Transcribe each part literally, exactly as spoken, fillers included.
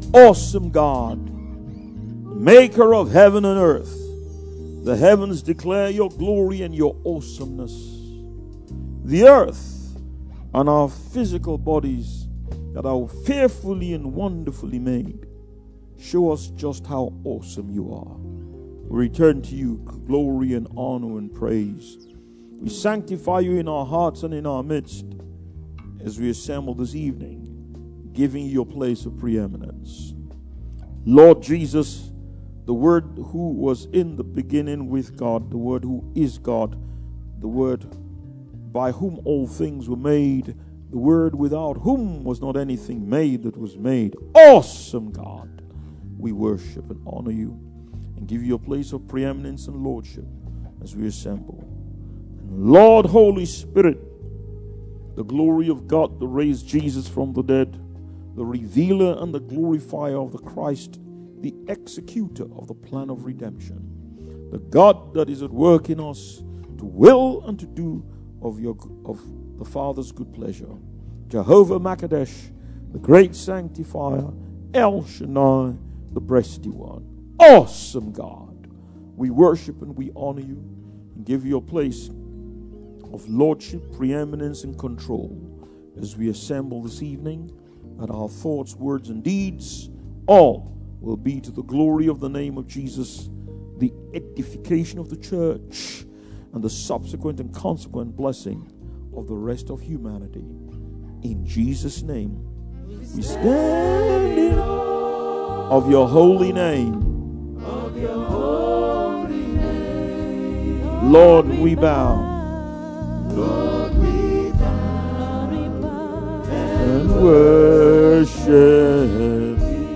Awesome God, maker of heaven and earth. The heavens declare your glory and your awesomeness. The earth and our physical bodies that are fearfully and wonderfully made show us just how awesome you are. We return to you glory and honor and praise. We sanctify you in our hearts and in our midst as we assemble this evening, giving you your place of preeminence. Lord Jesus, the Word who was in the beginning with God, the Word who is God, the Word by whom all things were made, the Word without whom was not anything made that was made. Awesome God, we worship and honor you and give you a place of preeminence and lordship as we assemble. And Lord, Holy Spirit, the glory of God that raised Jesus from the dead, the revealer and the glorifier of the Christ, the executor of the plan of redemption, the God that is at work in us to will and to do of your of the Father's good pleasure. Jehovah Makadesh, the great sanctifier, El Shaddai, the breasty one. Awesome God, we worship and we honor you and give you a place of lordship, preeminence, and control as we assemble this evening, that our thoughts, words, and deeds all will be to the glory of the name of Jesus, the edification of the church, and the subsequent and consequent blessing of the rest of humanity. In Jesus' name, we stand in awe of your holy name. Of your holy name. Lord, we bow. Lord, we bow and worship.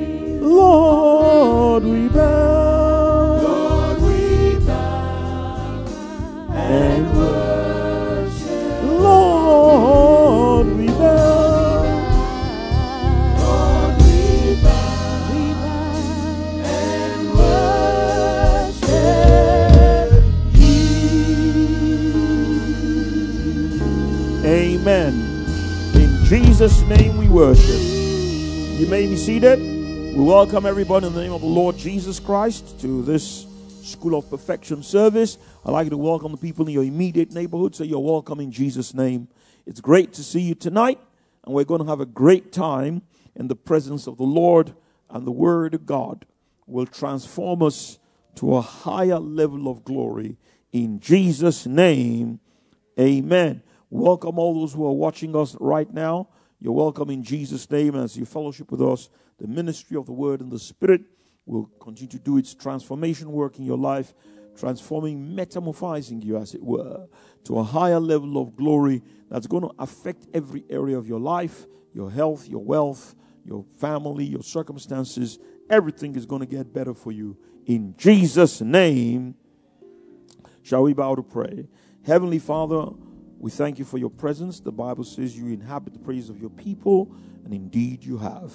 Lord, we bow. Lord, we bow and worship. Lord, we bow. Lord, we bow, we bow and worship you. Amen. In Jesus' name we worship. You may be seated. We welcome everybody in the name of the Lord Jesus Christ to this School of Perfection service. I'd like to welcome the people in your immediate neighborhood, so you're welcome in Jesus' name. It's great to see you tonight, and we're going to have a great time in the presence of the Lord, and the Word of God will transform us to a higher level of glory. In Jesus' name, amen. Welcome all those who are watching us right now. You're welcome in Jesus' name as you fellowship with us. The ministry of the Word and the Spirit will continue to do its transformation work in your life, transforming, metamorphosing you, as it were, to a higher level of glory that's going to affect every area of your life, your health, your wealth, your family, your circumstances. Everything is going to get better for you. In Jesus' name, shall we bow to pray? Heavenly Father, we thank you for your presence. The Bible says you inhabit the praise of your people, and indeed you have.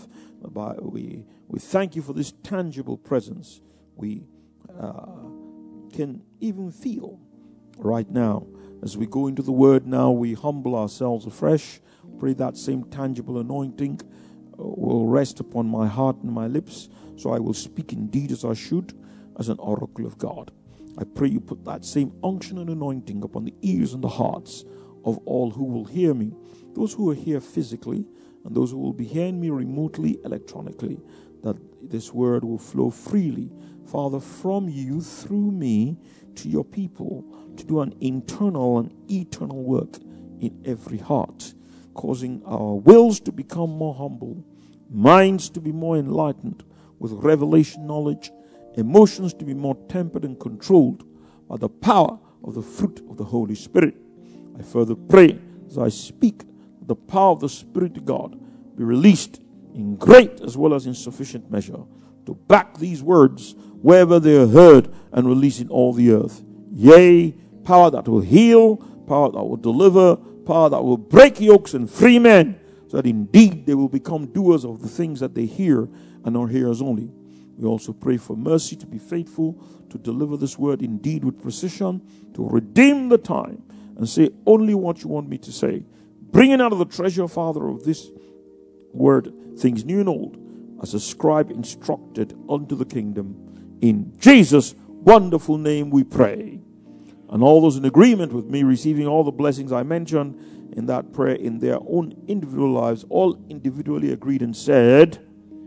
We, we thank you for this tangible presence we uh, can even feel right now. As we go into the Word now, we humble ourselves afresh. Pray that same tangible anointing will rest upon my heart and my lips, so I will speak indeed as I should, as an oracle of God. I pray you put that same unction and anointing upon the ears and the hearts of all who will hear me, those who are here physically and those who will be hearing me remotely, electronically, that this word will flow freely, Father, from you through me to your people, to do an internal and eternal work in every heart, causing our wills to become more humble, minds to be more enlightened with revelation knowledge, emotions to be more tempered and controlled by the power of the fruit of the Holy Spirit. I further pray as I speak, the power of the Spirit of God be released in great as well as in sufficient measure to back these words wherever they are heard and released in all the earth. Yea, power that will heal, power that will deliver, power that will break yokes and free men, so that indeed they will become doers of the things that they hear and not hearers only. We also pray for mercy to be faithful to deliver this word indeed with precision, to redeem the time and say only what you want me to say. Bringing out of the treasure, Father, of this word things new and old, as a scribe instructed unto the kingdom. In Jesus' wonderful name we pray. And all those in agreement with me receiving all the blessings I mentioned in that prayer in their own individual lives, all individually agreed and said,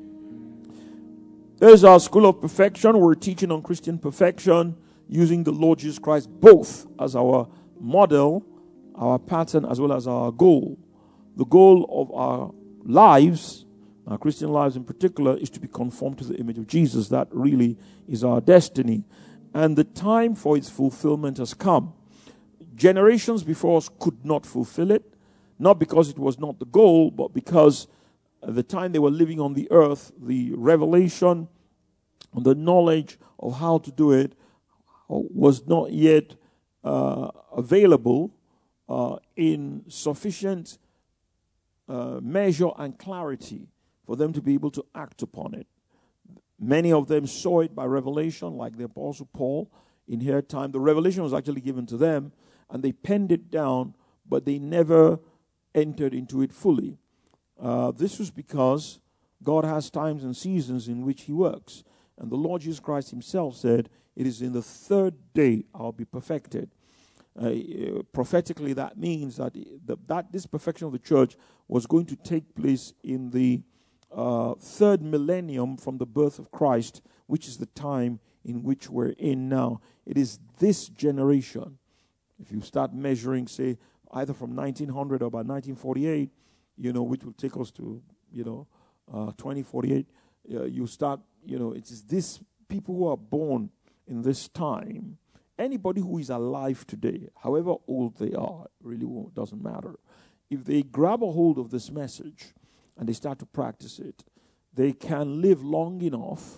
there's our School of Perfection. We're teaching on Christian perfection using the Lord Jesus Christ both as our model, our pattern, as well as our goal. The goal of our lives, our Christian lives in particular, is to be conformed to the image of Jesus. That really is our destiny. And the time for its fulfillment has come. Generations before us could not fulfill it, not because it was not the goal, but because at the time they were living on the earth, the revelation, the knowledge of how to do it was not yet uh, available uh, in sufficient uh, measure and clarity for them to be able to act upon it. Many of them saw it by revelation, like the Apostle Paul in her time. The revelation was actually given to them, and they penned it down, but they never entered into it fully. Uh, this was because God has times and seasons in which he works. And the Lord Jesus Christ himself said, it is in the third day I'll be perfected. Uh, prophetically, that means that, the, that this perfection of the church was going to take place in the uh, third millennium from the birth of Christ, which is the time in which we're in now. It is this generation. If you start measuring, say, either from nineteen hundred or by nineteen forty-eight, you know, which will take us to, you know, uh, twenty forty-eight, uh, you start, you know, it is this people who are born in this time. Anybody who is alive today, however old they are, really won't, doesn't matter. If they grab a hold of this message and they start to practice it, they can live long enough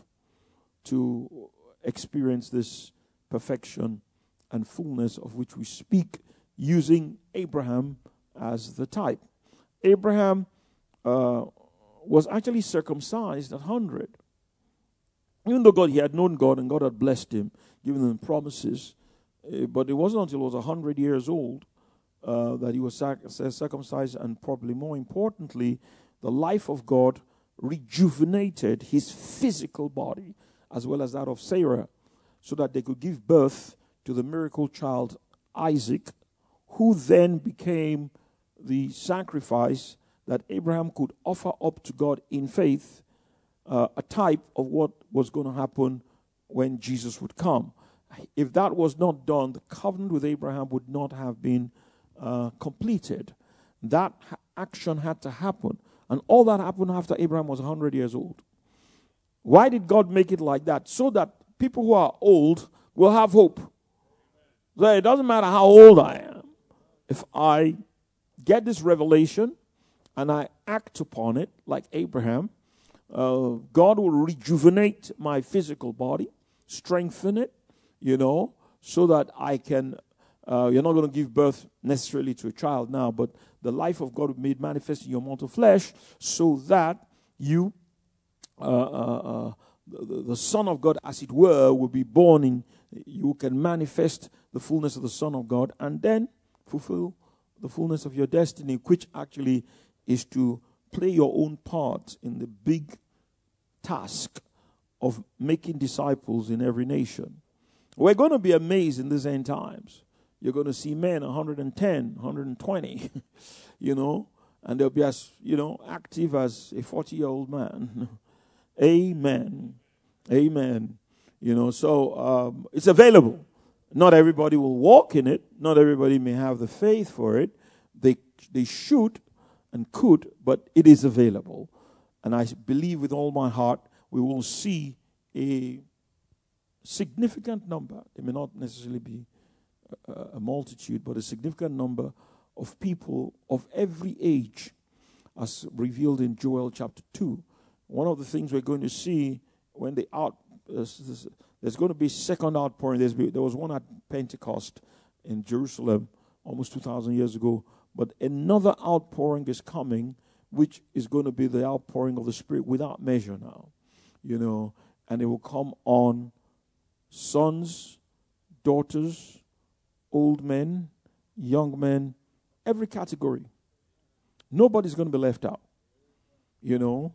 to experience this perfection and fullness of which we speak, using Abraham as the type. Abraham uh, was actually circumcised at one hundred. Even though God, he had known God and God had blessed him, given him promises, uh, but it wasn't until he was one hundred years old uh, that he was sac- circumcised, and probably more importantly, the life of God rejuvenated his physical body as well as that of Sarah, so that they could give birth to the miracle child Isaac, who then became the sacrifice that Abraham could offer up to God in faith, uh, a type of what was going to happen when Jesus would come. If that was not done, the covenant with Abraham would not have been uh, completed. That ha- action had to happen. And all that happened after Abraham was one hundred years old. Why did God make it like that? So that people who are old will have hope. So it doesn't matter how old I am. If I get this revelation and I act upon it like Abraham, uh, God will rejuvenate my physical body, strengthen it, you know, so that I can, uh, you're not going to give birth necessarily to a child now, but the life of God will be made manifest in your mortal flesh, so that you, uh, uh, uh, the, the Son of God, as it were, will be born in, you can manifest the fullness of the Son of God, and then fulfill the fullness of your destiny, which actually is to play your own part in the big task of making disciples in every nation. We're going to be amazed in these end times. You're going to see men one hundred ten, one hundred twenty, you know, and they'll be as, you know, active as a forty-year-old man. Amen. Amen. You know, so um, it's available. Not everybody will walk in it. Not everybody may have the faith for it. They they should and could, but it is available. And I believe with all my heart we will see a significant number. It may not necessarily be a, a multitude, but a significant number of people of every age, as revealed in Joel chapter two. One of the things we're going to see when the out uh, there's going to be second outpouring. There's be, there was one at Pentecost in Jerusalem almost two thousand years ago, but another outpouring is coming, which is going to be the outpouring of the Spirit without measure now, you know, and it will come on sons, daughters, old men, young men, every category. Nobody's going to be left out, you know,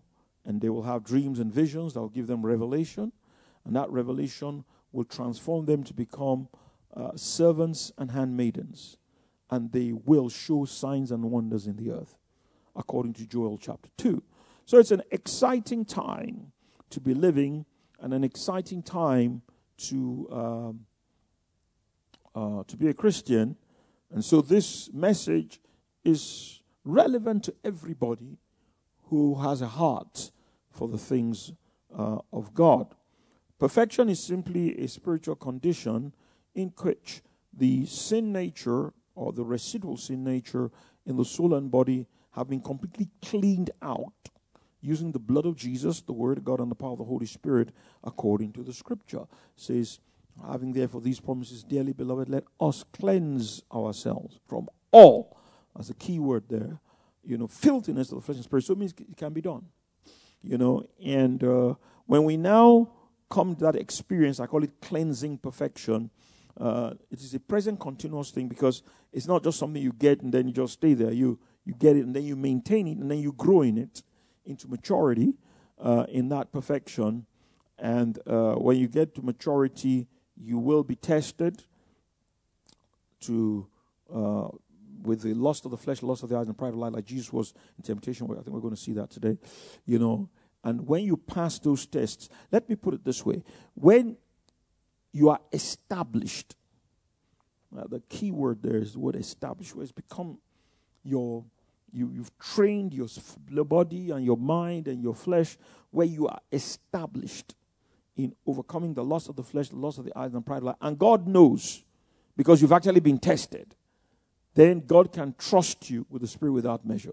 and they will have dreams and visions that will give them revelation, and that revelation will transform them to become uh, servants and handmaidens, and they will show signs and wonders in the earth, according to Joel chapter two. So it's an exciting time to be living, and an exciting time to um, uh, to be a Christian. And so this message is relevant to everybody who has a heart for the things uh, of God. Perfection is simply a spiritual condition in which the sin nature or the residual sin nature in the soul and body have been completely cleaned out using the blood of Jesus, the Word of God, and the power of the Holy Spirit, according to the Scripture. It says, having therefore these promises, dearly beloved, let us cleanse ourselves from all, that's a key word there, you know, filthiness of the flesh and spirit. So it means it can be done, you know. And uh, when we now come to that experience, I call it cleansing perfection. Uh, it is a present continuous thing, because it's not just something you get and then you just stay there. You you get it and then you maintain it and then you grow in it into maturity uh, in that perfection. And uh, when you get to maturity, you will be tested to uh, with the lust of the flesh, the lust of the eyes, and the pride of life, like Jesus was in temptation. I think we're going to see that today. You know, and when you pass those tests, let me put it this way: when you are established, uh, the key word there is the word established, where it's become your you you've trained your body and your mind and your flesh, where you are established in overcoming the lust of the flesh, the lust of the eyes, and pride of life. And God knows, because you've actually been tested. Then God can trust you with the Spirit without measure.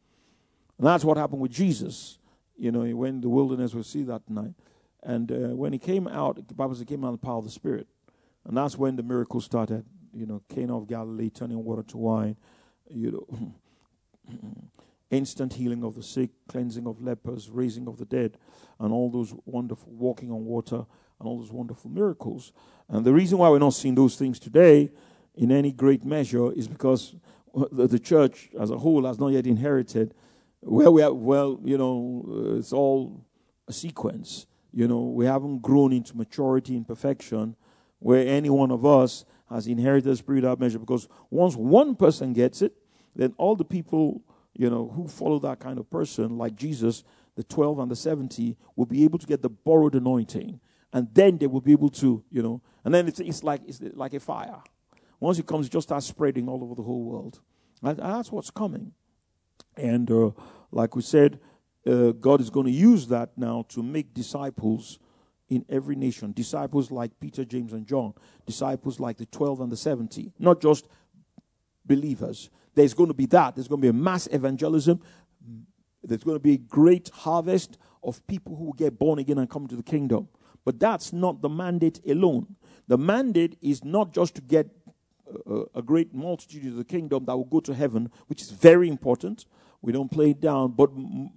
And that's what happened with Jesus. You know, he went in the wilderness, we'll see that tonight. And uh, when he came out, the Bible says he came out in the power of the Spirit. And that's when the miracles started. You know, Cana of Galilee, turning water to wine. You know, instant healing of the sick, cleansing of lepers, raising of the dead, and all those wonderful walking on water, and all those wonderful miracles. And the reason why we're not seeing those things today in any great measure is because the, the church as a whole has not yet inherited where we are. Well, you know, uh, it's all a sequence. You know, we haven't grown into maturity and perfection where any one of us has inherited the Spirit without measure, because once one person gets it, then all the people, you know, who follow that kind of person, like Jesus, the twelve and the seventy, will be able to get the borrowed anointing. And then they will be able to, you know, and then it's, it's like it's like a fire. Once it comes, it just starts spreading all over the whole world. And, and that's what's coming. And uh, like we said, uh, God is going to use that now to make disciples in every nation. Disciples like Peter, James, and John. Disciples like the twelve and the seventy. Not just believers. There's going to be that. There's going to be a mass evangelism. There's going to be a great harvest of people who will get born again and come to the kingdom. But that's not the mandate alone. The mandate is not just to get a, a great multitude of the kingdom that will go to heaven, which is very important. We don't play it down. But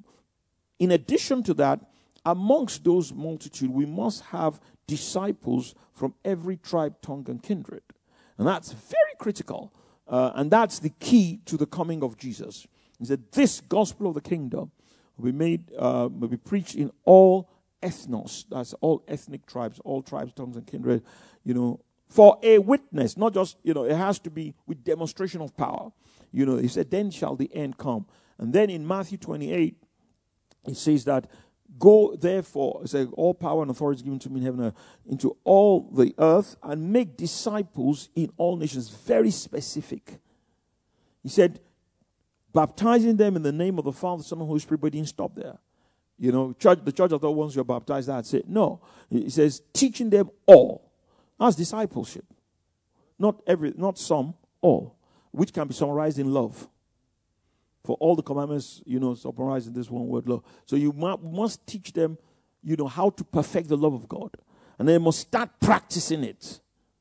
in addition to that, amongst those multitude, we must have disciples from every tribe, tongue, and kindred. And that's very critical. Uh, and that's the key to the coming of Jesus. He said, this gospel of the kingdom will be made, uh, will be preached in all ethnos. That's all ethnic tribes, all tribes, tongues, and kindred. You know, for a witness, not just, you know, it has to be with demonstration of power. You know, he said, then shall the end come. And then in Matthew twenty-eight, it says that, go therefore, it says, all power and authority is given to me in heaven and earth, into all the earth, and make disciples in all nations. Very specific. He said, baptizing them in the name of the Father, Son, and Holy Spirit, but he didn't stop there. You know, church, the church of the once you're baptized, that's it. No. He says, teaching them all. That's discipleship. Not every, not some, all. Which can be summarized in love. For all the commandments, you know, summarized in this one word, love. So you must teach them, you know, how to perfect the love of God. And they must start practicing it.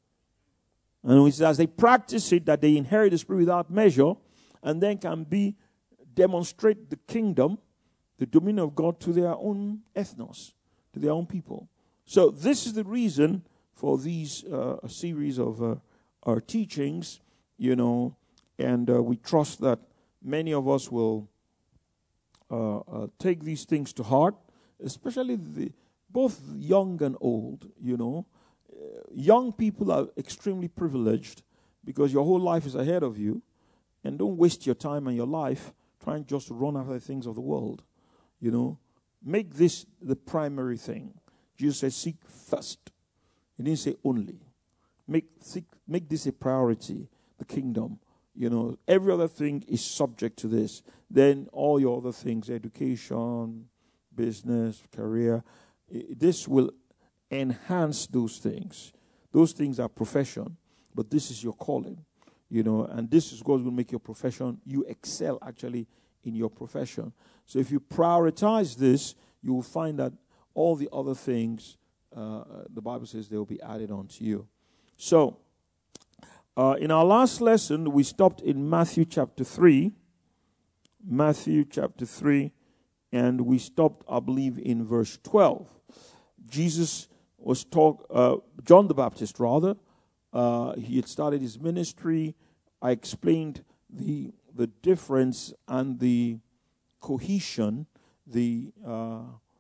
And as they practice it, that they inherit the Spirit without measure, and then can be, demonstrate the kingdom, the dominion of God to their own ethnos, to their own people. So this is the reason for these uh, a series of uh, our teachings, you know, and uh, we trust that many of us will uh, uh, take these things to heart, especially the, both young and old, you know. Uh, young people are extremely privileged because your whole life is ahead of you, and don't waste your time and your life trying just to run after the things of the world, you know. Make this the primary thing. Jesus said, seek first. He didn't say only. Make, seek, make this a priority, the kingdom. You know, every other thing is subject to this. Then all your other things, education, business, career, I- this will enhance those things. Those things are profession, but this is your calling. You know, and this is God's going to make your profession. You excel actually in your profession. So if you prioritize this, you will find that all the other things, uh, the Bible says they will be added on to you. So, uh, in our last lesson, we stopped in Matthew chapter three. Matthew chapter three, and we stopped, I believe, in verse twelve. Jesus was talk, uh, John the Baptist, rather. Uh, he had started his ministry. I explained the the difference and the cohesion, the uh,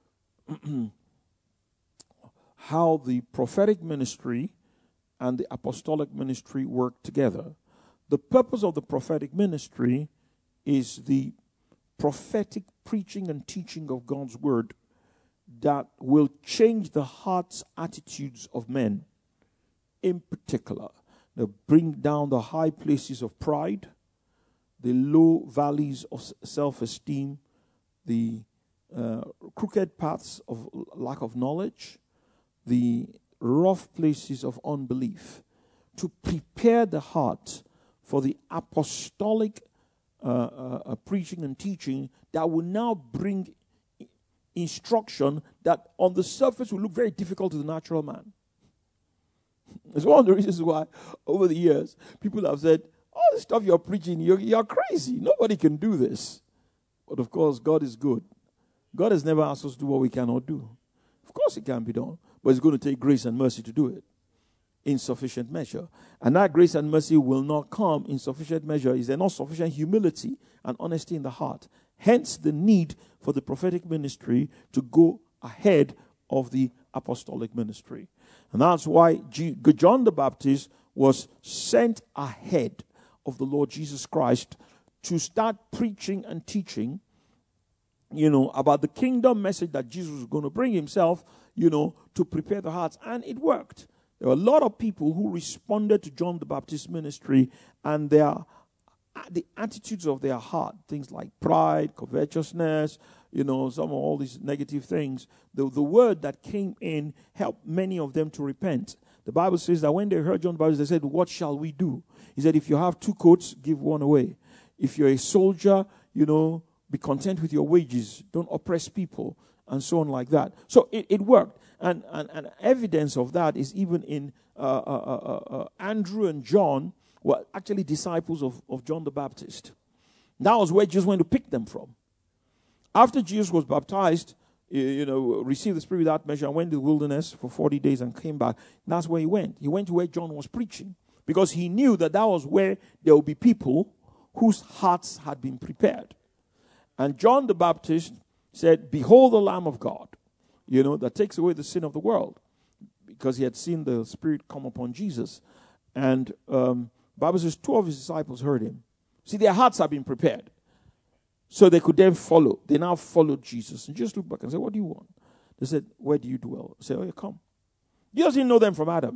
how the prophetic ministry and the apostolic ministry work together. The purpose of the prophetic ministry is the prophetic preaching and teaching of God's word that will change the hearts, attitudes of men. In particular, they bring down the high places of pride, the low valleys of self-esteem, the uh, crooked paths of lack of knowledge, the rough places of unbelief, to prepare the heart for the apostolic uh, uh, uh, preaching and teaching that will now bring instruction that on the surface will look very difficult to the natural man. It's one of the reasons why over the years people have said, all the stuff you're preaching, you're, you're crazy. Nobody can do this. But of course, God is good. God has never asked us to do what we cannot do. Of course it can be done. But it's going to take grace and mercy to do it in sufficient measure. And that grace and mercy will not come in sufficient measure. Is there not sufficient humility and honesty in the heart? Hence the need for the prophetic ministry to go ahead of the apostolic ministry. And that's why G- John the Baptist was sent ahead of the Lord Jesus Christ to start preaching and teaching, you know, about the kingdom message that Jesus was going to bring himself, you know, to prepare the hearts. And it worked. There were a lot of people who responded to John the Baptist's ministry, and their the attitudes of their heart, things like pride, covetousness, you know, some of all these negative things, the, the word that came in helped many of them to repent. The Bible says that when they heard John the Baptist, they said, what shall we do? He said, if you have two coats, give one away. If you're a soldier, you know, be content with your wages. Don't oppress people, and so on like that. So it, it worked. And, and, and evidence of that is even in uh, uh, uh, uh, Andrew and John were actually disciples of, of John the Baptist. That was where Jesus went to pick them from. After Jesus was baptized, you know, received the Spirit without measure and went to the wilderness for forty days and came back. That's where he went. He went to where John was preaching because he knew that that was where there would be people whose hearts had been prepared. And John the Baptist said, behold the Lamb of God, you know, that takes away the sin of the world, because he had seen the Spirit come upon Jesus. And um, the Bible says two of his disciples heard him. See, their hearts had been prepared. So they could then follow. They now followed Jesus. And just look back and say, what do you want? They said, where do you dwell? I said, oh, yeah, come. Jesus didn't know them from Adam.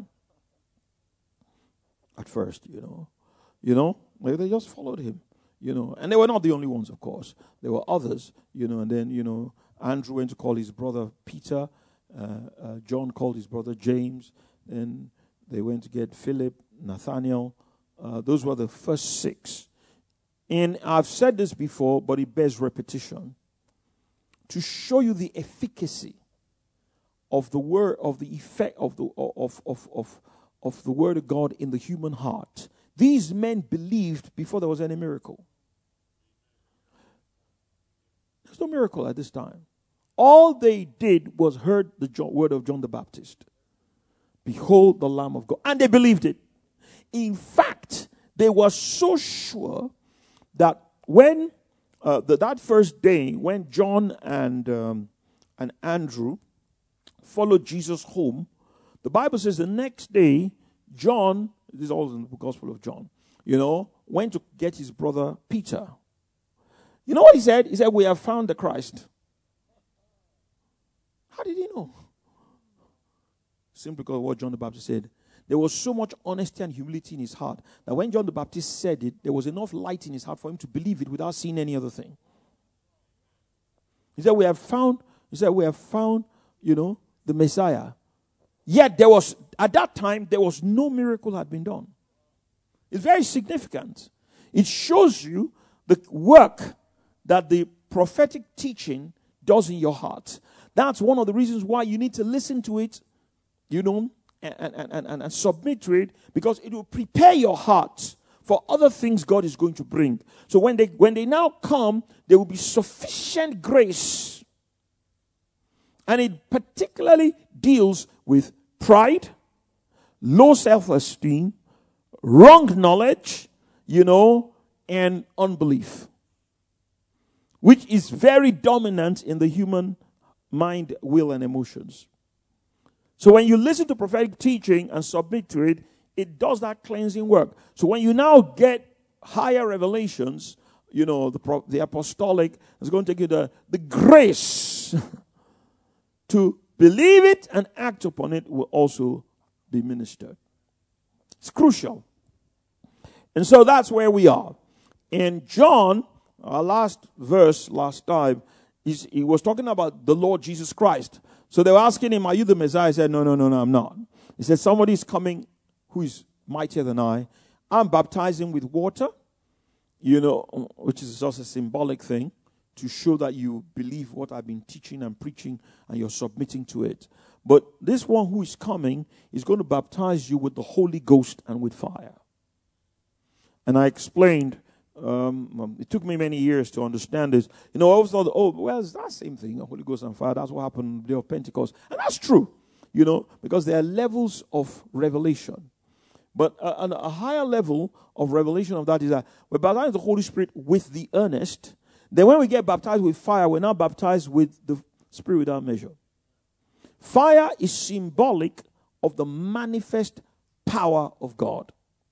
At first, you know. You know, they just followed him. You know, and they were not the only ones, of course. There were others, you know, and then, you know, Andrew went to call his brother Peter. Uh, uh, John called his brother James. Then they went to get Philip, Nathaniel. Uh, those were the first six. And I've said this before, but it bears repetition. To show you the efficacy of the word, of the effect of the of of of of the word of God in the human heart. These men believed before there was any miracle. There's no miracle at this time. All they did was heard the jo- word of John the Baptist. Behold the Lamb of God. And they believed it. In fact, they were so sure that when uh, uh, the, that first day when John and um, and Andrew followed Jesus home, the Bible says the next day, John, this is all in the Gospel of John, you know, went to get his brother Peter. You know what he said? He said, we have found the Christ. How did he know? Simply because of what John the Baptist said. There was so much honesty and humility in his heart that when John the Baptist said it, there was enough light in his heart for him to believe it without seeing any other thing. He said, we have found, he said, we have found, you know, the Messiah. Yet there was, at that time, there was no miracle had been done. It's very significant. It shows you the work that the prophetic teaching does in your heart. That's one of the reasons why you need to listen to it, you know, and, and, and, and submit to it, because it will prepare your heart for other things God is going to bring. So when they when they now come, there will be sufficient grace. And it particularly deals with pride, low self-esteem, wrong knowledge, you know, and unbelief, which is very dominant in the human mind, will, and emotions. So when you listen to prophetic teaching and submit to it, it does that cleansing work. So when you now get higher revelations, you know, the pro- the apostolic is going to give the, the grace to believe it and act upon it will also be ministered. It's crucial. And so that's where we are. In John, our last verse last time, he's, he was talking about the Lord Jesus Christ. So they were asking him, are you the Messiah? He said, no, no, no, no, I'm not. He said, somebody is coming who is mightier than I. I'm baptizing with water, you know, which is just a symbolic thing to show that you believe what I've been teaching and preaching and you're submitting to it. But this one who is coming is going to baptize you with the Holy Ghost and with fire. And I explained, um, it took me many years to understand this. You know, I always thought, oh, well, it's that same thing, the Holy Ghost and fire. That's what happened on the day of Pentecost. And that's true, you know, because there are levels of revelation. But a, a higher level of revelation of that is that we're baptized with the Holy Spirit with the earnest. Then when we get baptized with fire, we're now baptized with the Spirit without measure. Fire is symbolic of the manifest power of God.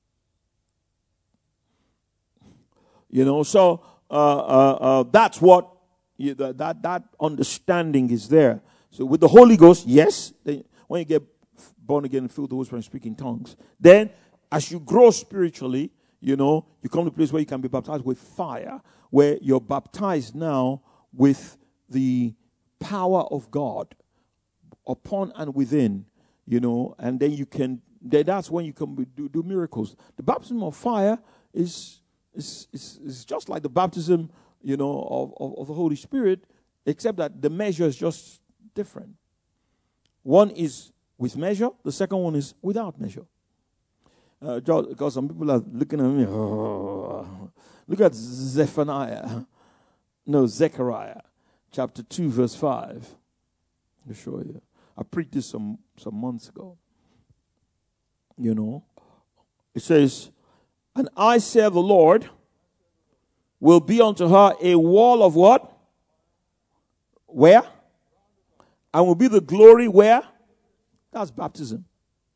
You know, so uh, uh, uh, that's what, you, that, that that understanding is there. So with the Holy Ghost, yes, they, when you get born again and filled with the Holy Spirit and speak in tongues, then as you grow spiritually, you know, you come to a place where you can be baptized with fire, where you're baptized now with the power of God upon and within, you know, and then you can, then that's when you can do, do miracles. The baptism of fire is, is, is, is just like the baptism, you know, of, of, of the Holy Spirit, except that the measure is just different. One is with measure, the second one is without measure. Uh, because some people are looking at me, oh, look at Zephaniah, no, Zechariah, chapter two, verse five. I'll show you. I preached this some, some months ago. You know, it says, and I, say the Lord, will be unto her a wall of what? Where? And will be the glory where? That's baptism.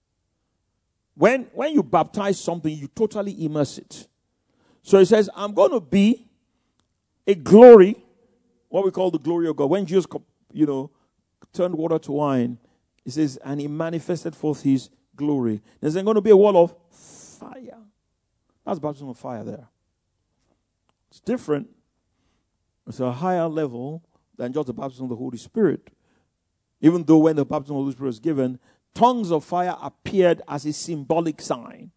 When, when you baptize something, you totally immerse it. So it says, I'm going to be a glory, what we call the glory of God. When Jesus, you know, turned water to wine, it says, and he manifested forth his glory. There's going to be a wall of fire. That's baptism of fire there. It's different. It's a higher level than just the baptism of the Holy Spirit. Even though when the baptism of the Holy Spirit was given, tongues of fire appeared as a symbolic sign,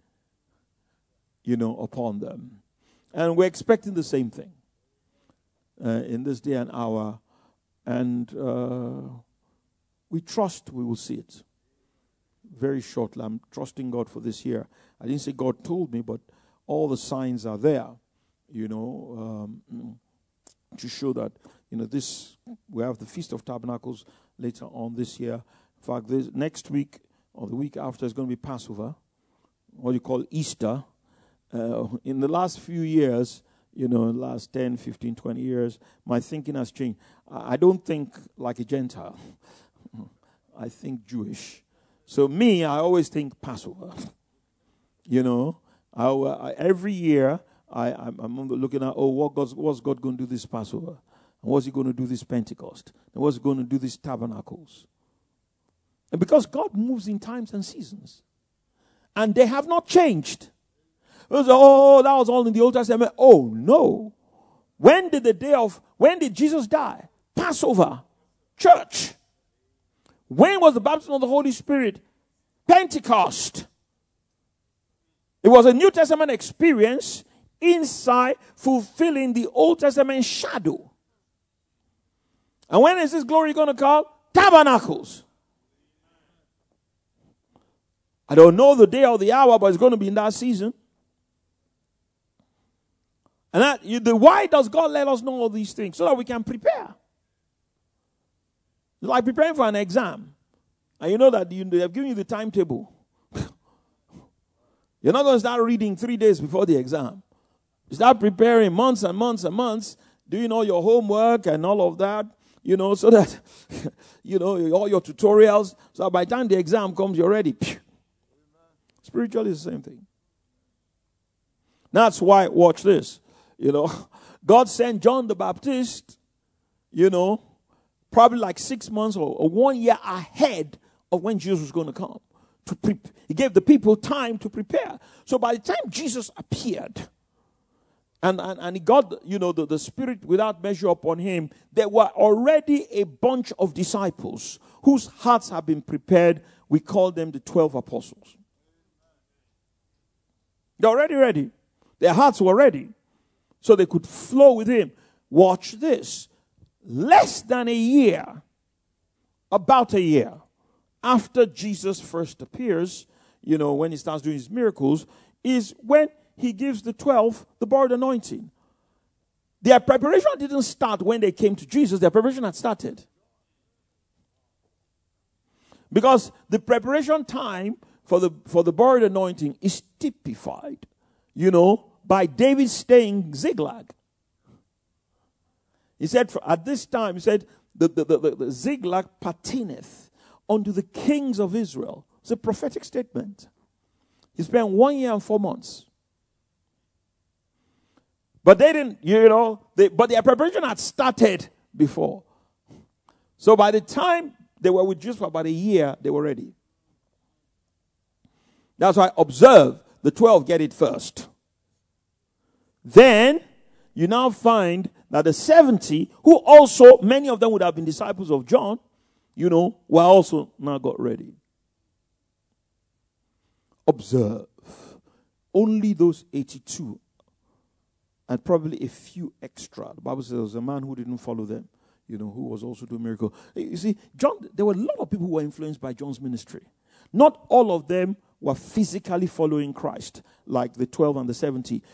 you know, upon them. And we're expecting the same thing uh, in this day and hour. And uh, we trust we will see it. Very shortly, I'm trusting God for this year. I didn't say God told me, but all the signs are there, you know, um, to show that, you know, this, we have the Feast of Tabernacles later on this year. In fact, this, next week or the week after is going to be Passover, what you call Easter. Uh, in the last few years, you know, in the last ten, fifteen, twenty years, my thinking has changed. I don't think like a Gentile. I think Jewish. So me, I always think Passover. You know, I, I, every year I, I'm, I'm looking at, oh, what God's, what's God going to do this Passover? And what's he going to do this Pentecost? And what's he going to do this Tabernacles? And because God moves in times and seasons. And they have not changed. Was, oh, that was all in the Old Testament. Oh, no. When did the day of, when did Jesus die? Passover. Church. When was the baptism of the Holy Spirit? Pentecost. It was a New Testament experience inside fulfilling the Old Testament shadow. And when is this glory going to come? Tabernacles. I don't know the day or the hour, but it's going to be in that season. And that, you, the, why does God let us know all these things? So that we can prepare. It's like preparing for an exam. And you know that you, they have given you the timetable. You're not going to start reading three days before the exam. You start preparing months and months and months, doing all your homework and all of that, you know, so that, you know, all your tutorials, so that by the time the exam comes, you're ready. Spiritually, it's the same thing. That's why, watch this, you know, God sent John the Baptist, you know, probably like six months or, or one year ahead of when Jesus was going to come. To pre- he gave the people time to prepare. So by the time Jesus appeared, and, and, and he got, you know, the, the Spirit without measure upon him, there were already a bunch of disciples whose hearts have been prepared. We call them the twelve apostles. They're already ready. Their hearts were ready. So they could flow with him. Watch this. Less than a year, about a year, after Jesus first appears, you know, when he starts doing his miracles, is when he gives the twelve the borrowed anointing. Their preparation didn't start when they came to Jesus. Their preparation had started. Because the preparation time for the for the borrowed anointing is typified, you know, by David staying Ziklag. He said, for, at this time, he said, the, the, the, the, the Ziklag pertaineth unto the kings of Israel. It's a prophetic statement. He spent one year and four months. But they didn't, you know, they, but their preparation had started before. So by the time they were with Jesus for about a year, they were ready. That's why observe, the twelve get it first. Then you now find that the seventy, who also, many of them would have been disciples of John, you know, were also now got ready. Observe. Only those eighty-two and probably a few extra. The Bible says there was a man who didn't follow them, you know, who was also doing miracles. You see, John, there were a lot of people who were influenced by John's ministry. Not all of them were physically following Christ, like the twelve and the seventy.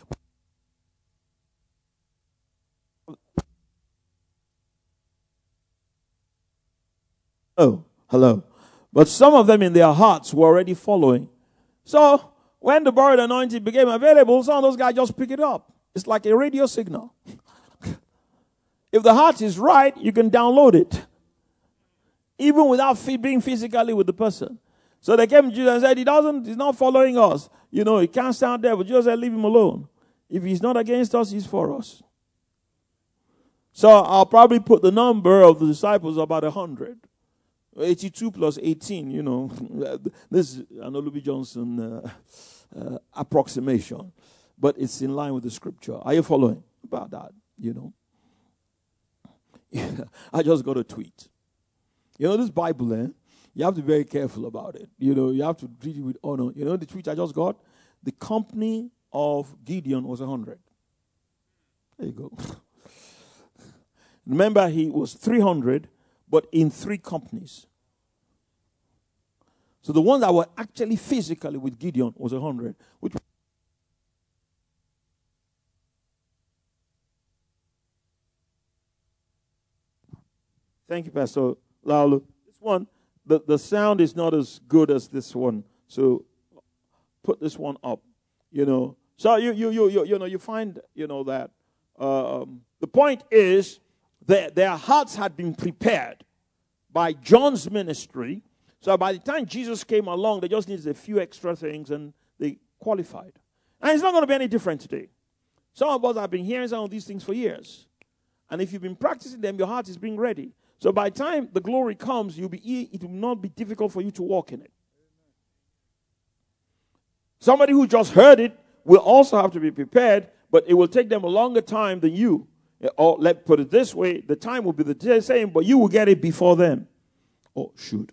Oh, hello. But some of them in their hearts were already following. So, when the borrowed anointing became available, some of those guys just pick it up. It's like a radio signal. If the heart is right, you can download it. Even without being physically with the person. So they came to Jesus and said, he doesn't, he's not following us. You know, he can't stand there, but Jesus said, leave him alone. If he's not against us, he's for us. So I'll probably put the number of the disciples about a hundred. eighty-two plus eighteen, you know. This is an Olubi Johnson uh, uh, approximation. But it's in line with the scripture. Are you following about that? You know. I just got a tweet. You know, this Bible, eh? You have to be very careful about it. You know, you have to treat it with honor. You know the tweet I just got? The company of Gideon was one hundred. There you go. Remember, he was three hundred, but in three companies. So the ones that were actually physically with Gideon was one hundred. Which Thank you, Pastor Laulu. This one, the, the sound is not as good as this one. So put this one up, you know. So you you you you, you know you find, you know, that um, the point is that their hearts had been prepared by John's ministry. So by the time Jesus came along, they just needed a few extra things and they qualified. And it's not going to be any different today. Some of us have been hearing some of these things for years. And if you've been practicing them, your heart is being ready. So by the time the glory comes, you'll be, it will not be difficult for you to walk in it. Somebody who just heard it will also have to be prepared, but it will take them a longer time than you. Or let's put it this way, the time will be the same, but you will get it before them. Oh, shoot.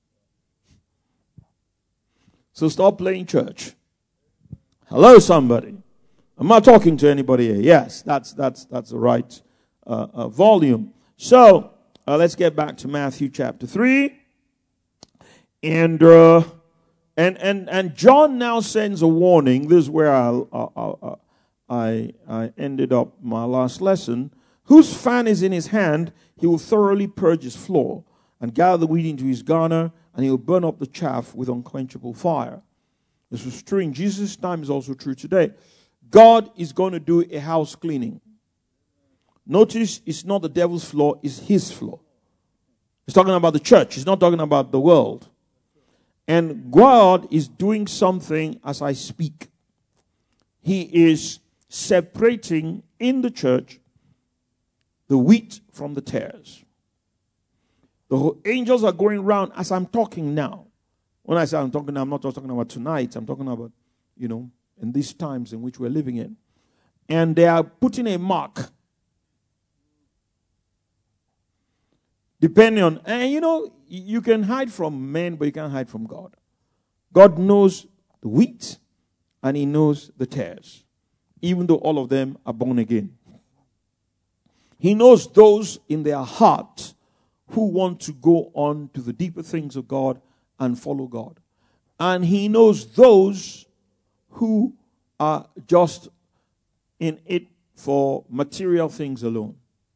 So stop playing church. Hello, somebody. I'm not talking to anybody here. Yes, that's that's that's the right uh, uh, volume. So uh, let's get back to Matthew chapter three, and uh, and and and John now sends a warning. This is where I I I, I ended up my last lesson. Whose fan is in his hand, he will thoroughly purge his floor and gather the wheat into his garner, and he will burn up the chaff with unquenchable fire. This was true in Jesus' time, is also true today. God is going to do a house cleaning. Notice it's not the devil's floor, it's his floor. He's talking about the church. He's not talking about the world. And God is doing something as I speak. He is separating in the church the wheat from the tares. The angels are going around as I'm talking now. When I say I'm talking, I'm not just talking about tonight. I'm talking about, you know, in these times in which we're living in. And they are putting a mark. Depending on, and you know, you can hide from men, but you can't hide from God. God knows the wheat and he knows the tares, even though all of them are born again. He knows those in their heart who want to go on to the deeper things of God and follow God. And he knows those who are just in it for material things alone.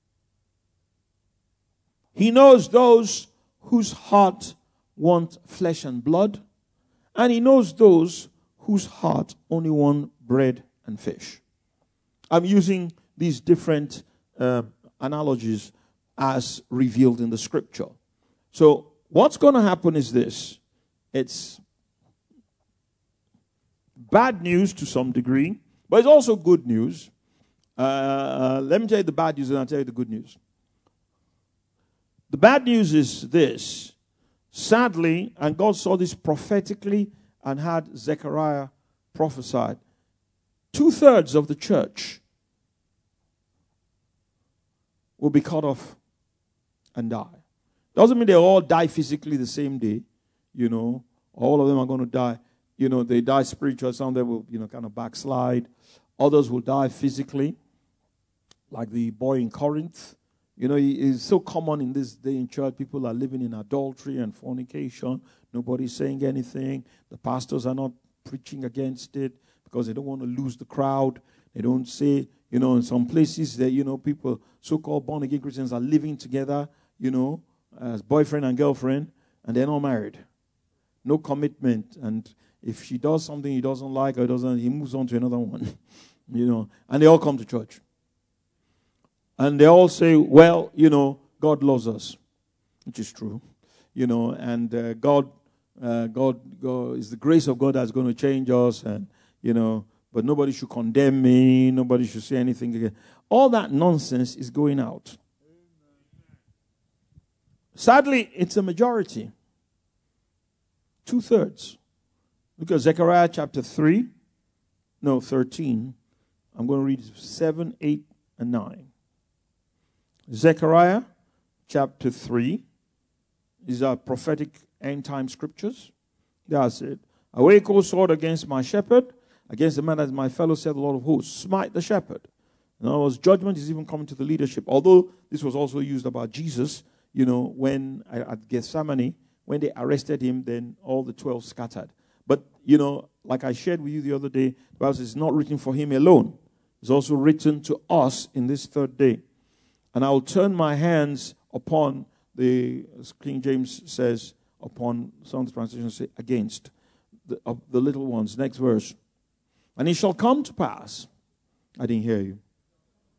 He knows those whose heart want flesh and blood, and he knows those whose heart only want bread and fish. I'm using these different uh, analogies as revealed in the scripture. So what's going to happen is this. It's bad news to some degree, but it's also good news. Uh, let me tell you the bad news and I'll tell you the good news. The bad news is this. Sadly, and God saw this prophetically and had Zechariah prophesied, two-thirds of the church will be cut off and die. Doesn't mean they all die physically the same day. You know, all of them are going to die. You know, they die spiritually. Some of them will, you know, kind of backslide. Others will die physically, like the boy in Corinth. You know, it's so common in this day in church. People are living in adultery and fornication. Nobody's saying anything. The pastors are not preaching against it because they don't want to lose the crowd. They don't say, you know, in some places that, you know, people, so-called born-again Christians are living together, you know, as boyfriend and girlfriend, and they're not married. No commitment. And if she does something he doesn't like or doesn't, he moves on to another one. You know, and they all come to church. And they all say, well, you know, God loves us, which is true. You know, and uh, God, uh, God, God, is the grace of God that's going to change us. And, you know, but nobody should condemn me. Nobody should say anything again. All that nonsense is going out. Sadly, it's a majority. Two-thirds. Look at Zechariah chapter three. No, thirteen. I'm going to read seven, eight, and nine. Zechariah chapter three. These are prophetic end-time scriptures. That's it. Awake, O sword, against my shepherd, against the man that is my fellow, said the Lord of hosts. Smite the shepherd. In other words, judgment is even coming to the leadership. Although this was also used about Jesus, you know, when at Gethsemane, when they arrested him, then all the twelve scattered. But, you know, like I shared with you the other day, the Bible says it's not written for him alone. It's also written to us in this third day. And I will turn my hands upon the, as King James says, upon, some of the translations say, against the, uh, the little ones. Next verse. And it shall come to pass, I didn't hear you,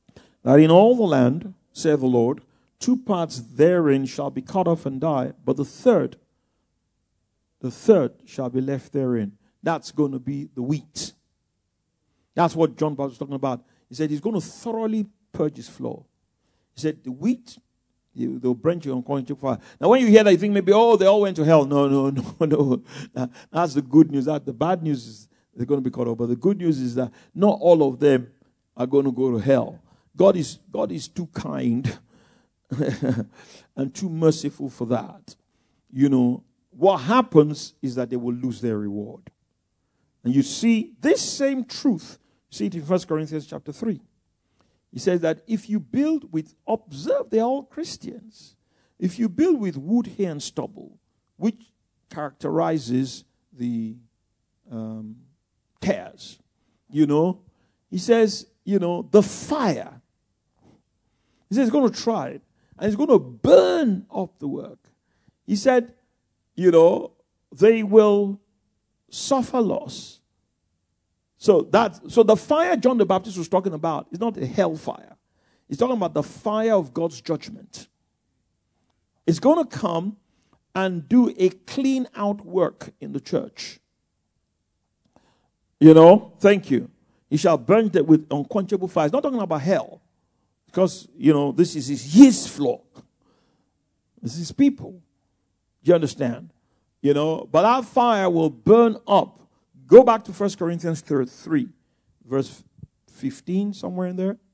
that in all the land, saith the Lord, two parts therein shall be cut off and die, but the third, the third shall be left therein. That's going to be the wheat. That's what John was talking about. He said he's going to thoroughly purge his floor. He said the wheat, they'll burn you on quenchable fire. Now when you hear that, you think maybe, oh, they all went to hell. No, no, no, no. That's the good news. That the bad news is they're going to be cut off. But the good news is that not all of them are going to go to hell. God is, God is too kind and too merciful for that. You know, what happens is that they will lose their reward. And you see this same truth. See it in First Corinthians chapter three. He says that if you build with, observe, they're all Christians. If you build with wood, hay, and stubble, which characterizes the um, tares, you know, he says, you know, the fire. He says he's going to try it, and he's going to burn up the work. He said, you know, they will suffer loss. So that, so the fire John the Baptist was talking about is not a hellfire. He's talking about the fire of God's judgment. It's going to come and do a clean out work in the church. You know, thank you. He shall burn them with unquenchable fire. He's not talking about hell. Because, you know, this is his, his flock. This is his people. Do you understand? You know, but our fire will burn up. Go back to First Corinthians three, verse fifteen, somewhere in there.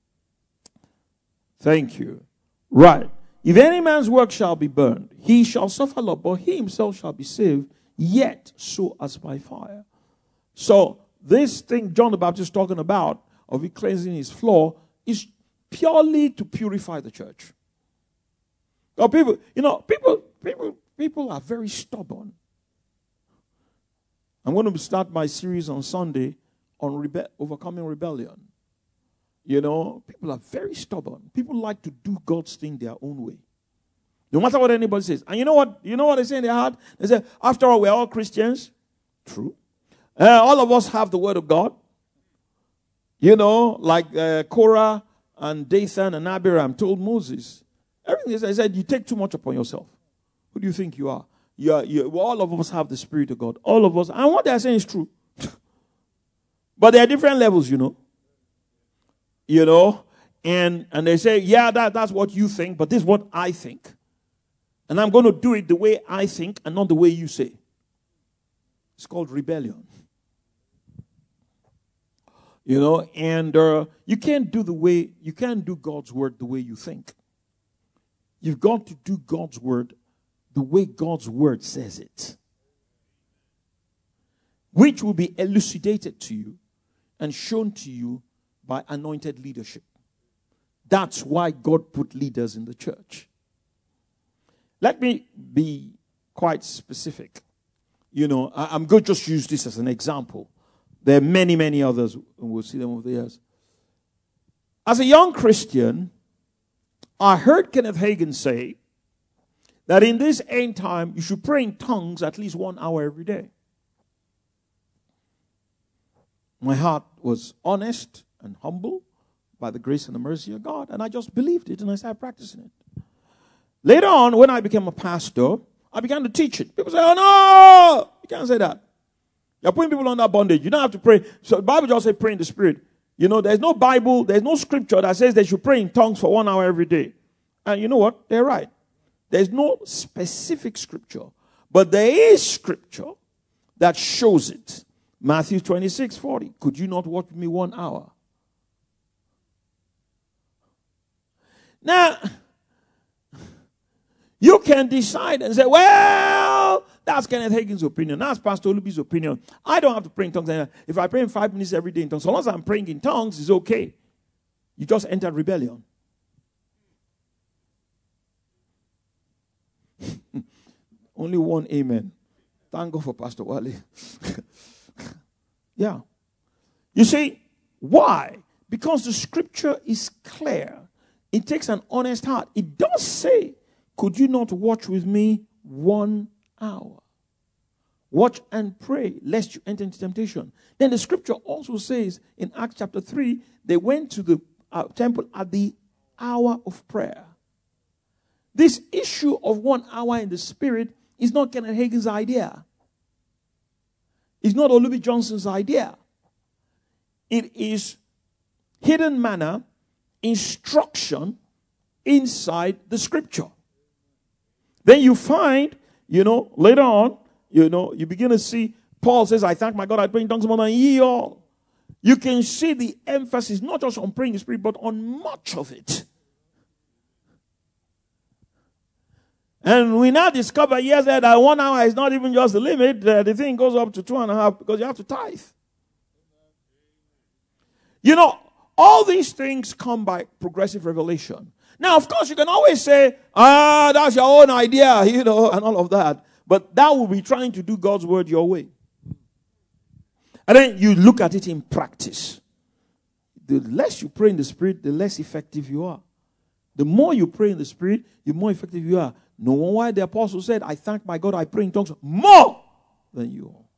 Thank you. Right. If any man's work shall be burned, he shall suffer loss, but he himself shall be saved, yet so as by fire. So, this thing John the Baptist is talking about, of he cleansing his floor, is purely to purify the church. Now, people, you know, people, people, people are very stubborn. I'm going to start my series on Sunday on rebe- overcoming rebellion. You know, people are very stubborn. People like to do God's thing their own way. No matter what anybody says. And you know what? You know what they say in their heart? They say, after all, we're all Christians. True. Uh, all of us have the word of God. You know, like uh, Korah and Dathan and Abiram told Moses. Everything they said, you take too much upon yourself. Who do you think you are? You are, you, all of us have the Spirit of God. All of us. And what they are saying is true. But there are different levels, you know. You know. And, and they say, yeah, that, that's what you think, but this is what I think. And I'm going to do it the way I think and not the way you say. It's called rebellion. You know, and uh, you can't do the way, you can't do God's word the way you think. You've got to do God's word the way God's word says it, which will be elucidated to you and shown to you by anointed leadership. That's why God put leaders in the church. Let me be quite specific. You know, I, I'm going to just use this as an example. There are many, many others, and we'll see them over the years. As a young Christian, I heard Kenneth Hagin say that in this end time, you should pray in tongues at least one hour every day. My heart was honest and humble by the grace and the mercy of God, and I just believed it, and I started practicing it. Later on, when I became a pastor, I began to teach it. People say, oh no, you can't say that. You're putting people under bondage. You don't have to pray. So the Bible just says pray in the Spirit. You know, there's no Bible, there's no scripture that says they should pray in tongues for one hour every day. And you know what? They're right. There's no specific scripture, but there is scripture that shows it. Matthew twenty-six forty. Could you not watch me one hour? Now, you can decide and say, well, that's Kenneth Hagin's opinion. That's Pastor Olubi's opinion. I don't have to pray in tongues. If I pray in five minutes every day in tongues, so long as I'm praying in tongues, it's okay. You just entered rebellion. Only one amen. Thank God for Pastor Wale. Yeah. You see, why? Because the scripture is clear. It takes an honest heart. It does say, could you not watch with me one hour? Watch and pray, lest you enter into temptation. Then the scripture also says in Acts chapter three, they went to the uh, temple at the hour of prayer. This issue of one hour in the Spirit is not Kenneth Hagin's idea. It's not Olubi Johnson's idea. It is hidden manna, instruction inside the Scripture. Then you find, you know, later on, you know, you begin to see, Paul says, I thank my God, I pray in tongues more than ye all. You can see the emphasis not just on praying in the Spirit, but on much of it. And we now discover years later that one hour is not even just the limit. Uh, the thing goes up to two and a half because you have to tithe. You know, all these things come by progressive revelation. Now, of course, you can always say, ah, that's your own idea, you know, and all of that. But that will be trying to do God's word your way. And then you look at it in practice. The less you pray in the Spirit, the less effective you are. The more you pray in the Spirit, the more effective you are. No wonder why the apostle said, I thank my God, I pray in tongues more than you all.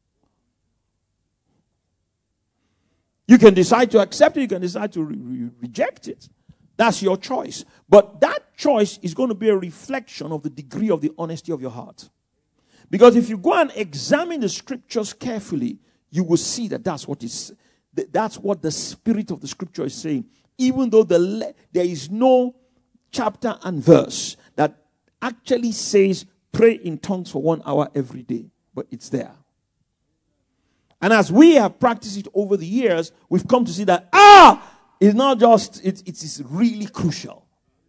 You can decide to accept it, you can decide to re- re- reject it. That's your choice. But that choice is going to be a reflection of the degree of the honesty of your heart. Because if you go and examine the Scriptures carefully, you will see that that's what is, that's what the spirit of the Scripture is saying. Even though the, there is no chapter and verse that actually says pray in tongues for one hour every day. But it's there. And as we have practiced it over the years, we've come to see that, ah, it's not just, it, it is really crucial.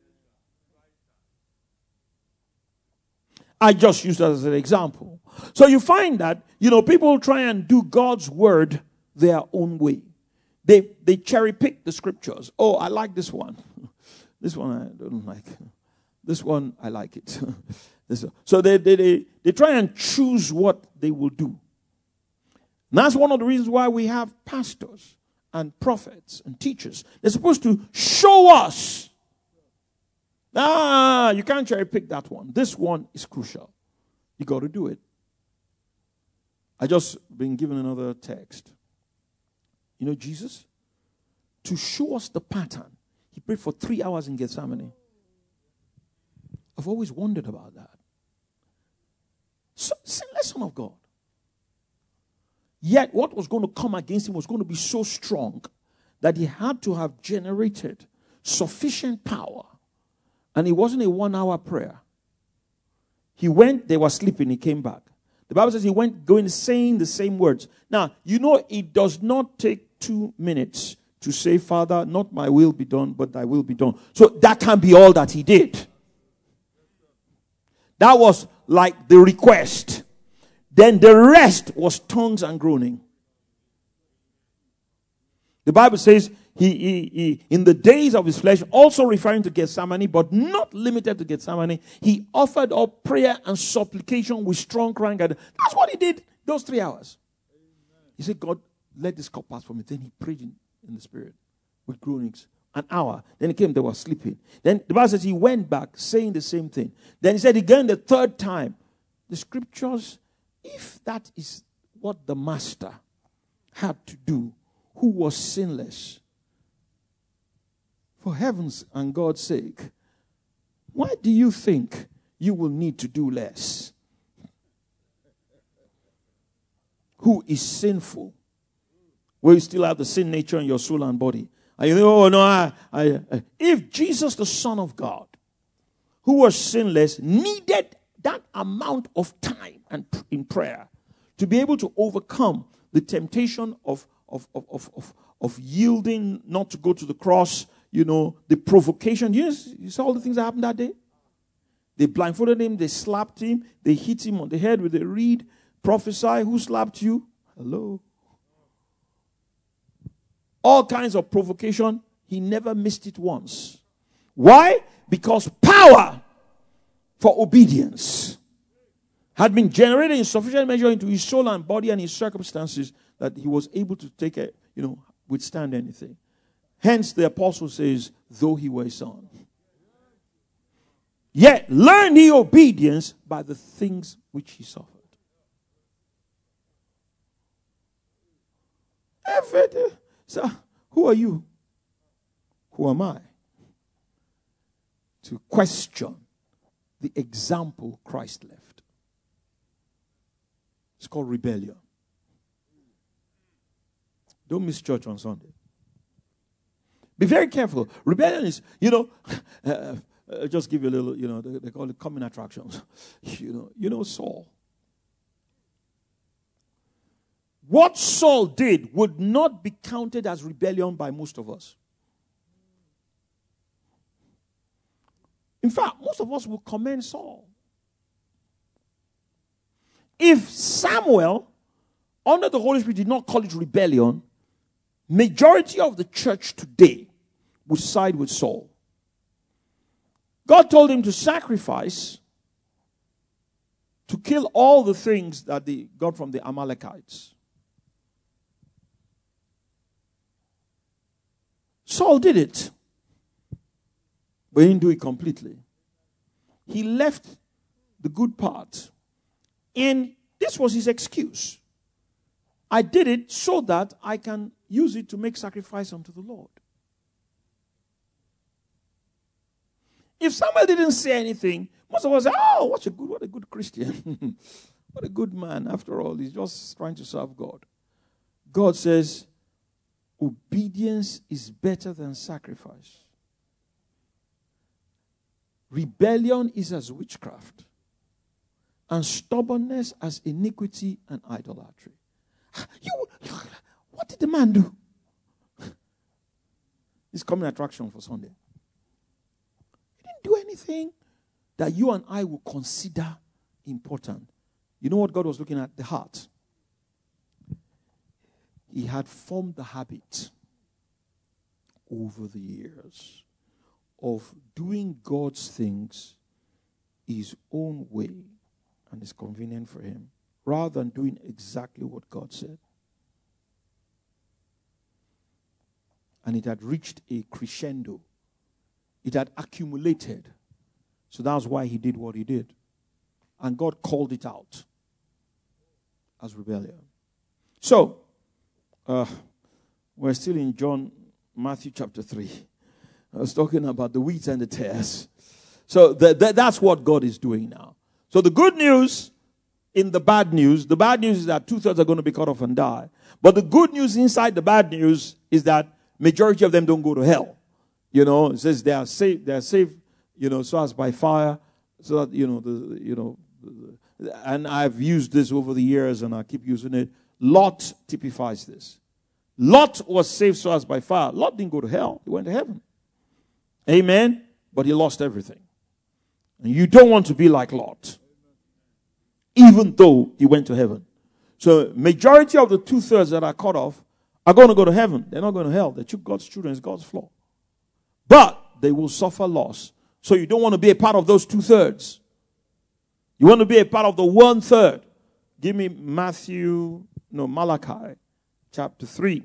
I just use that as an example. So you find that, you know, people try and do God's word their own way. They they cherry pick the Scriptures. Oh, I like this one. This one I don't like. This one, I like it. this, so they, they, they, they try and choose what they will do. And that's one of the reasons why we have pastors and prophets and teachers. They're supposed to show us. Ah, you can't cherry pick that one. This one is crucial. You got to do it. I just been given another text. You know Jesus? To show us the pattern, he prayed for three hours in Gethsemane. I've always wondered about that. So, sinless Son of God. Yet what was going to come against him was going to be so strong that he had to have generated sufficient power. And it wasn't a one-hour prayer. He went, they were sleeping, he came back. The Bible says he went going saying the same words. Now, you know it does not take two minutes to say, Father, not my will be done, but thy will be done. So that can be all that he did. That was like the request. Then the rest was tongues and groaning. The Bible says he, he, he in the days of his flesh, also referring to Gethsemane, but not limited to Gethsemane, he offered up prayer and supplication with strong crying. That's what he did those three hours. He said, God, let this cup pass from me. Then he prayed in, in the Spirit with groanings. An hour. Then he came, they were sleeping. Then the Bible says he went back saying the same thing. Then he said again the third time. The Scriptures, if that is what the Master had to do, who was sinless, for heaven's and God's sake, why do you think you will need to do less? Who is sinful? Where you still have the sin nature in your soul and body. And you think, oh no, I, I, I. If Jesus, the Son of God, who was sinless, needed that amount of time and in prayer to be able to overcome the temptation of, of, of, of, of, of yielding not to go to the cross, you know, the provocation. You, know, you saw all the things that happened that day? They blindfolded him, they slapped him, they hit him on the head with a reed. Prophesy, who slapped you? Hello. All kinds of provocation. He never missed it once. Why? Because power for obedience had been generated in sufficient measure into his soul and body and his circumstances that he was able to take a, you know, withstand anything. Hence the apostle says, though he were a son. Yet learn he obedience by the things which he suffered. Everything. So, who are you? who am I to question the example Christ left? It's called rebellion. Don't miss church on Sunday. Be very careful. Rebellion is, you know, uh, uh, just give you a little, you know, they, they call it common attractions. You know, you know Saul. What Saul did would not be counted as rebellion by most of us. In fact, most of us will commend Saul. If Samuel, under the Holy Spirit, did not call it rebellion, majority of the church today would side with Saul. God told him to sacrifice, to kill all the things that they got from the Amalekites. Saul did it, but he didn't do it completely. He left the good part. And this was his excuse. I did it so that I can use it to make sacrifice unto the Lord. If Samuel didn't say anything, most of us say, oh, what a good, what a good Christian. What a good man. After all, he's just trying to serve God. God says, obedience is better than sacrifice. Rebellion is as witchcraft, and stubbornness as iniquity and idolatry. You, what did the man do? It's common attraction for Sunday. He didn't do anything that you and I will consider important. You know what God was looking at? The heart. He had formed the habit over the years of doing God's things his own way, and it's convenient for him, rather than doing exactly what God said. And it had reached a crescendo. It had accumulated. So that's why he did what he did. And God called it out as rebellion. So, uh, we're still in John, Matthew chapter three. I was talking about the wheat and the tares. So the, the, that's what God is doing now. So the good news in the bad news, the bad news is that two-thirds are going to be cut off and die. But the good news inside the bad news is that majority of them don't go to hell. You know, it says they are saved, they are saved, you know, so as by fire, so that, you know, the, you know, the, and I've used this over the years and I keep using it. Lot typifies this. Lot was saved so as by fire. Lot didn't go to hell. He went to heaven. Amen? But he lost everything. And you don't want to be like Lot, even though he went to heaven. So majority of the two-thirds that are cut off are going to go to heaven. They're not going to hell. They took God's children. It's God's flock. But they will suffer loss. So you don't want to be a part of those two-thirds. You want to be a part of the one-third. Give me Matthew, no, Malachi, chapter three.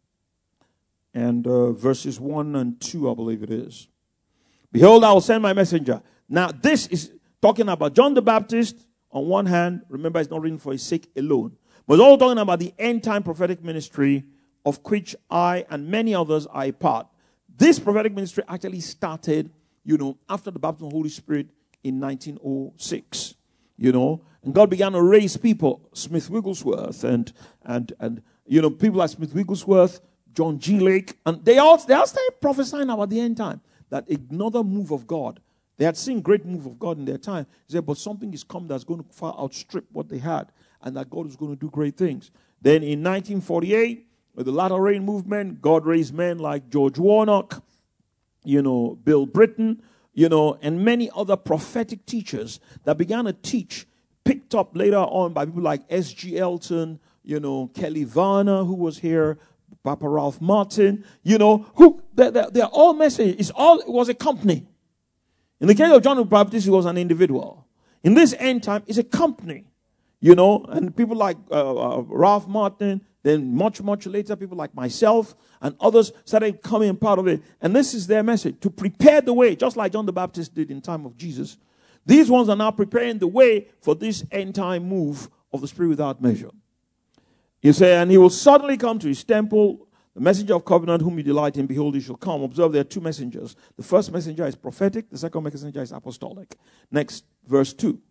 And uh, verses one and two, I believe it is. Behold, I will send my messenger. Now, this is talking about John the Baptist on one hand. Remember, it's not written for his sake alone. But it's all talking about the end-time prophetic ministry of which I and many others are a part. This prophetic ministry actually started, you know, after the baptism of the Holy Spirit in nineteen oh six. You know, and God began to raise people, Smith Wigglesworth and, and, and you know, people like Smith Wigglesworth, John G. Lake, and they all, they all started prophesying about the end time. That another move of God. They had seen great move of God in their time. He said, but something is come that's going to far outstrip what they had. And that God is going to do great things. Then in nineteen forty-eight, with the latter rain movement, God raised men like George Warnock, you know, Bill Britton, you know, and many other prophetic teachers that began to teach, picked up later on by people like S G Elton, you know, Kelly Varner, who was here, Papa Ralph Martin, you know, who they're, they're, they're all messages. It's all, it was a company. In the case of John the Baptist, he was an individual. In this end time, it's a company, you know, and people like uh, uh, Ralph Martin, then much, much later, people like myself and others started coming part of it. And this is their message, to prepare the way, just like John the Baptist did in time of Jesus. These ones are now preparing the way for this end time move of the Spirit without measure. You say, and he will suddenly come to his temple. The messenger of covenant whom you delight in, behold, he shall come. Observe, there are two messengers. The first messenger is prophetic. The second messenger is apostolic. Next, verse two.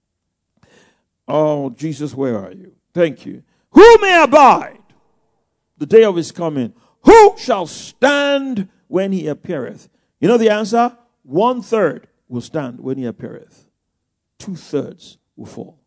Oh, Jesus, where are you? Thank you. Who may abide the day of his coming? Who shall stand when he appeareth? You know the answer? One third will stand when he appeareth. Two thirds will fall.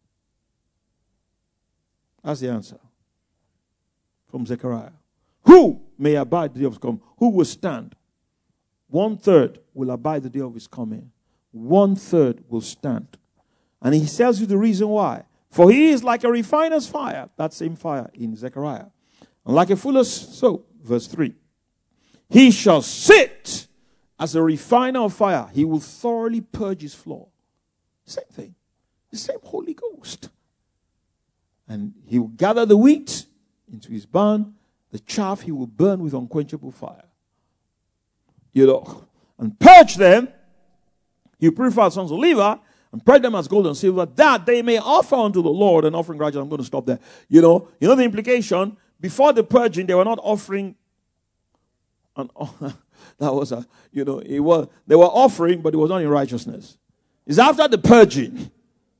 That's the answer from Zechariah. Who may abide the day of his coming? Who will stand? One third will abide the day of his coming. One third will stand. And he tells you the reason why. For he is like a refiner's fire. That same fire in Zechariah. And like a fuller's soap. Verse three. He shall sit as a refiner of fire. He will thoroughly purge his floor. Same thing. The same Holy Ghost. And he will gather the wheat into his barn. The chaff he will burn with unquenchable fire. You know. And purge them. He will purify the sons of Levi. And purge them as gold and silver. That they may offer unto the Lord an offering gradually. I'm going to stop there. You know. You know the implication. Before the purging, they were not offering. An, that was a, you know, it was, they were offering, but it was not in righteousness. It's after the purging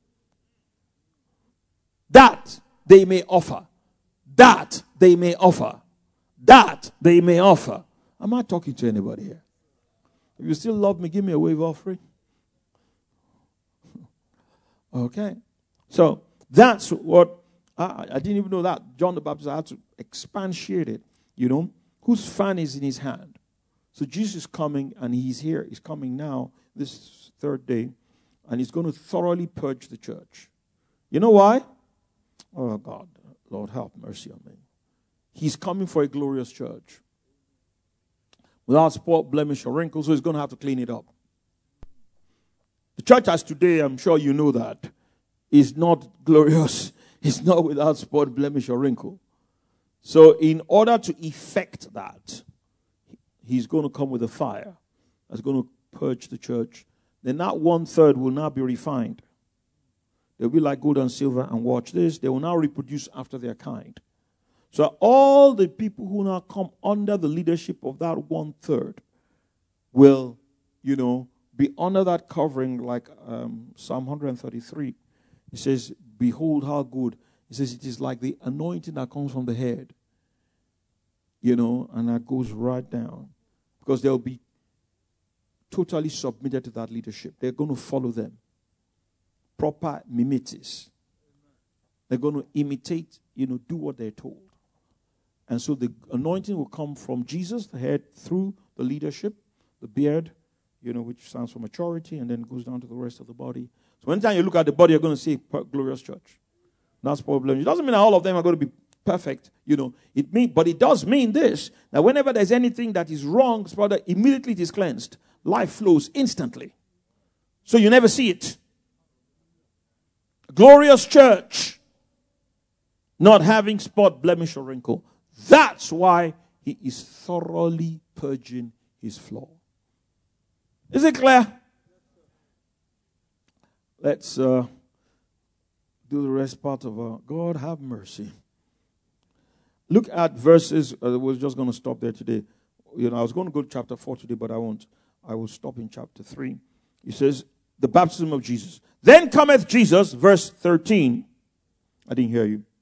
that they may offer. That they may offer. That they may offer. Am I talking to anybody here? If you still love me, give me a wave offering. Okay. So that's what, I, I didn't even know that. John the Baptist, I had to expatiate it, you know. Whose fan is in his hand? So Jesus is coming, and he's here. He's coming now, this third day, and he's going to thoroughly purge the church. You know why? Oh, God, Lord, have mercy on me. He's coming for a glorious church. Without spot, blemish, or wrinkle, so he's going to have to clean it up. The church as today, I'm sure you know that, is not glorious. It's not without spot, blemish, or wrinkle. So in order to effect that, he's going to come with a fire that's going to purge the church. Then that one third will now be refined. They'll be like gold and silver, and watch this. They will now reproduce after their kind. So all the people who now come under the leadership of that one third will, you know, be under that covering like um, Psalm one thirty-three. It says, behold how good. It says it is like the anointing that comes from the head. You know, and that goes right down. Because they'll be totally submitted to that leadership. They're going to follow them. Proper mimetis. They're going to imitate, you know, do what they're told. And so the anointing will come from Jesus, the head, through the leadership, the beard, you know, which stands for maturity, and then goes down to the rest of the body. So anytime you look at the body, you're going to see a glorious church. That's problem. It doesn't mean that all of them are going to be perfect, you know. It mean, but it does mean this, that whenever there's anything that is wrong, brother, immediately it is cleansed. Life flows instantly. So you never see it. Glorious church, not having spot, blemish, or wrinkle. That's why he is thoroughly purging his floor. Is it clear? Let's uh, do the rest part of our God have mercy. Look at verses. Uh, we're just going to stop there today. You know, I was going to go to chapter four today, but I won't. I will stop in chapter three. He says, the baptism of Jesus. Then cometh Jesus, verse thirteen. I didn't hear you.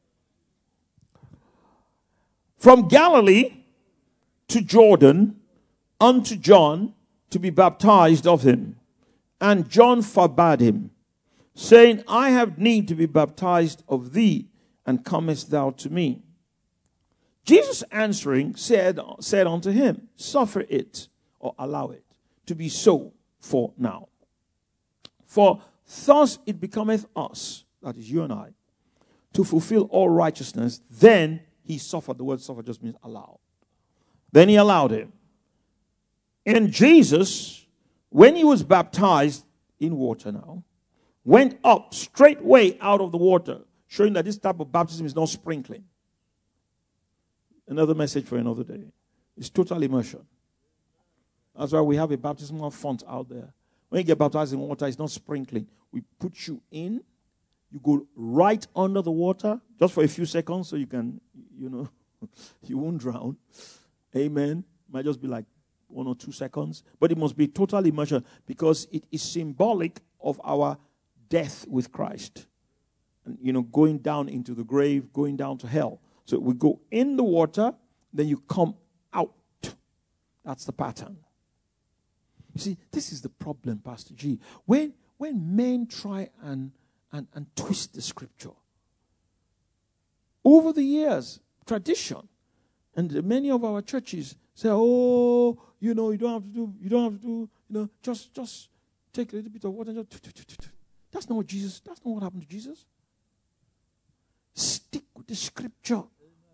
From Galilee to Jordan unto John to be baptized of him. And John forbade him, saying, I have need to be baptized of thee, and comest thou to me? Jesus answering said, said unto him, suffer it, or allow it, to be so for now. For thus it becometh us, that is you and I, to fulfill all righteousness. Then he suffered. The word suffer just means allow. Then he allowed him. And Jesus, when he was baptized in water now, went up straightway out of the water, showing that this type of baptism is not sprinkling. Another message for another day. It's total immersion. That's why we have a baptismal font out there. When you get baptized in water, it's not sprinkling. We put you in, you go right under the water, just for a few seconds, so you can, you know, You won't drown. Amen. Might just be like one or two seconds. But it must be total immersion because it is symbolic of our death with Christ. And, you know, going down into the grave, going down to hell. So we go in the water, then you come out. That's the pattern. You see, this is the problem, Pastor G. When when men try and, and, and twist the scripture, over the years, tradition, and many of our churches say, oh, you know, you don't have to do, you don't have to do, you know, just just take a little bit of water and just. That's not what Jesus, that's not what happened to Jesus. Stick with the scripture.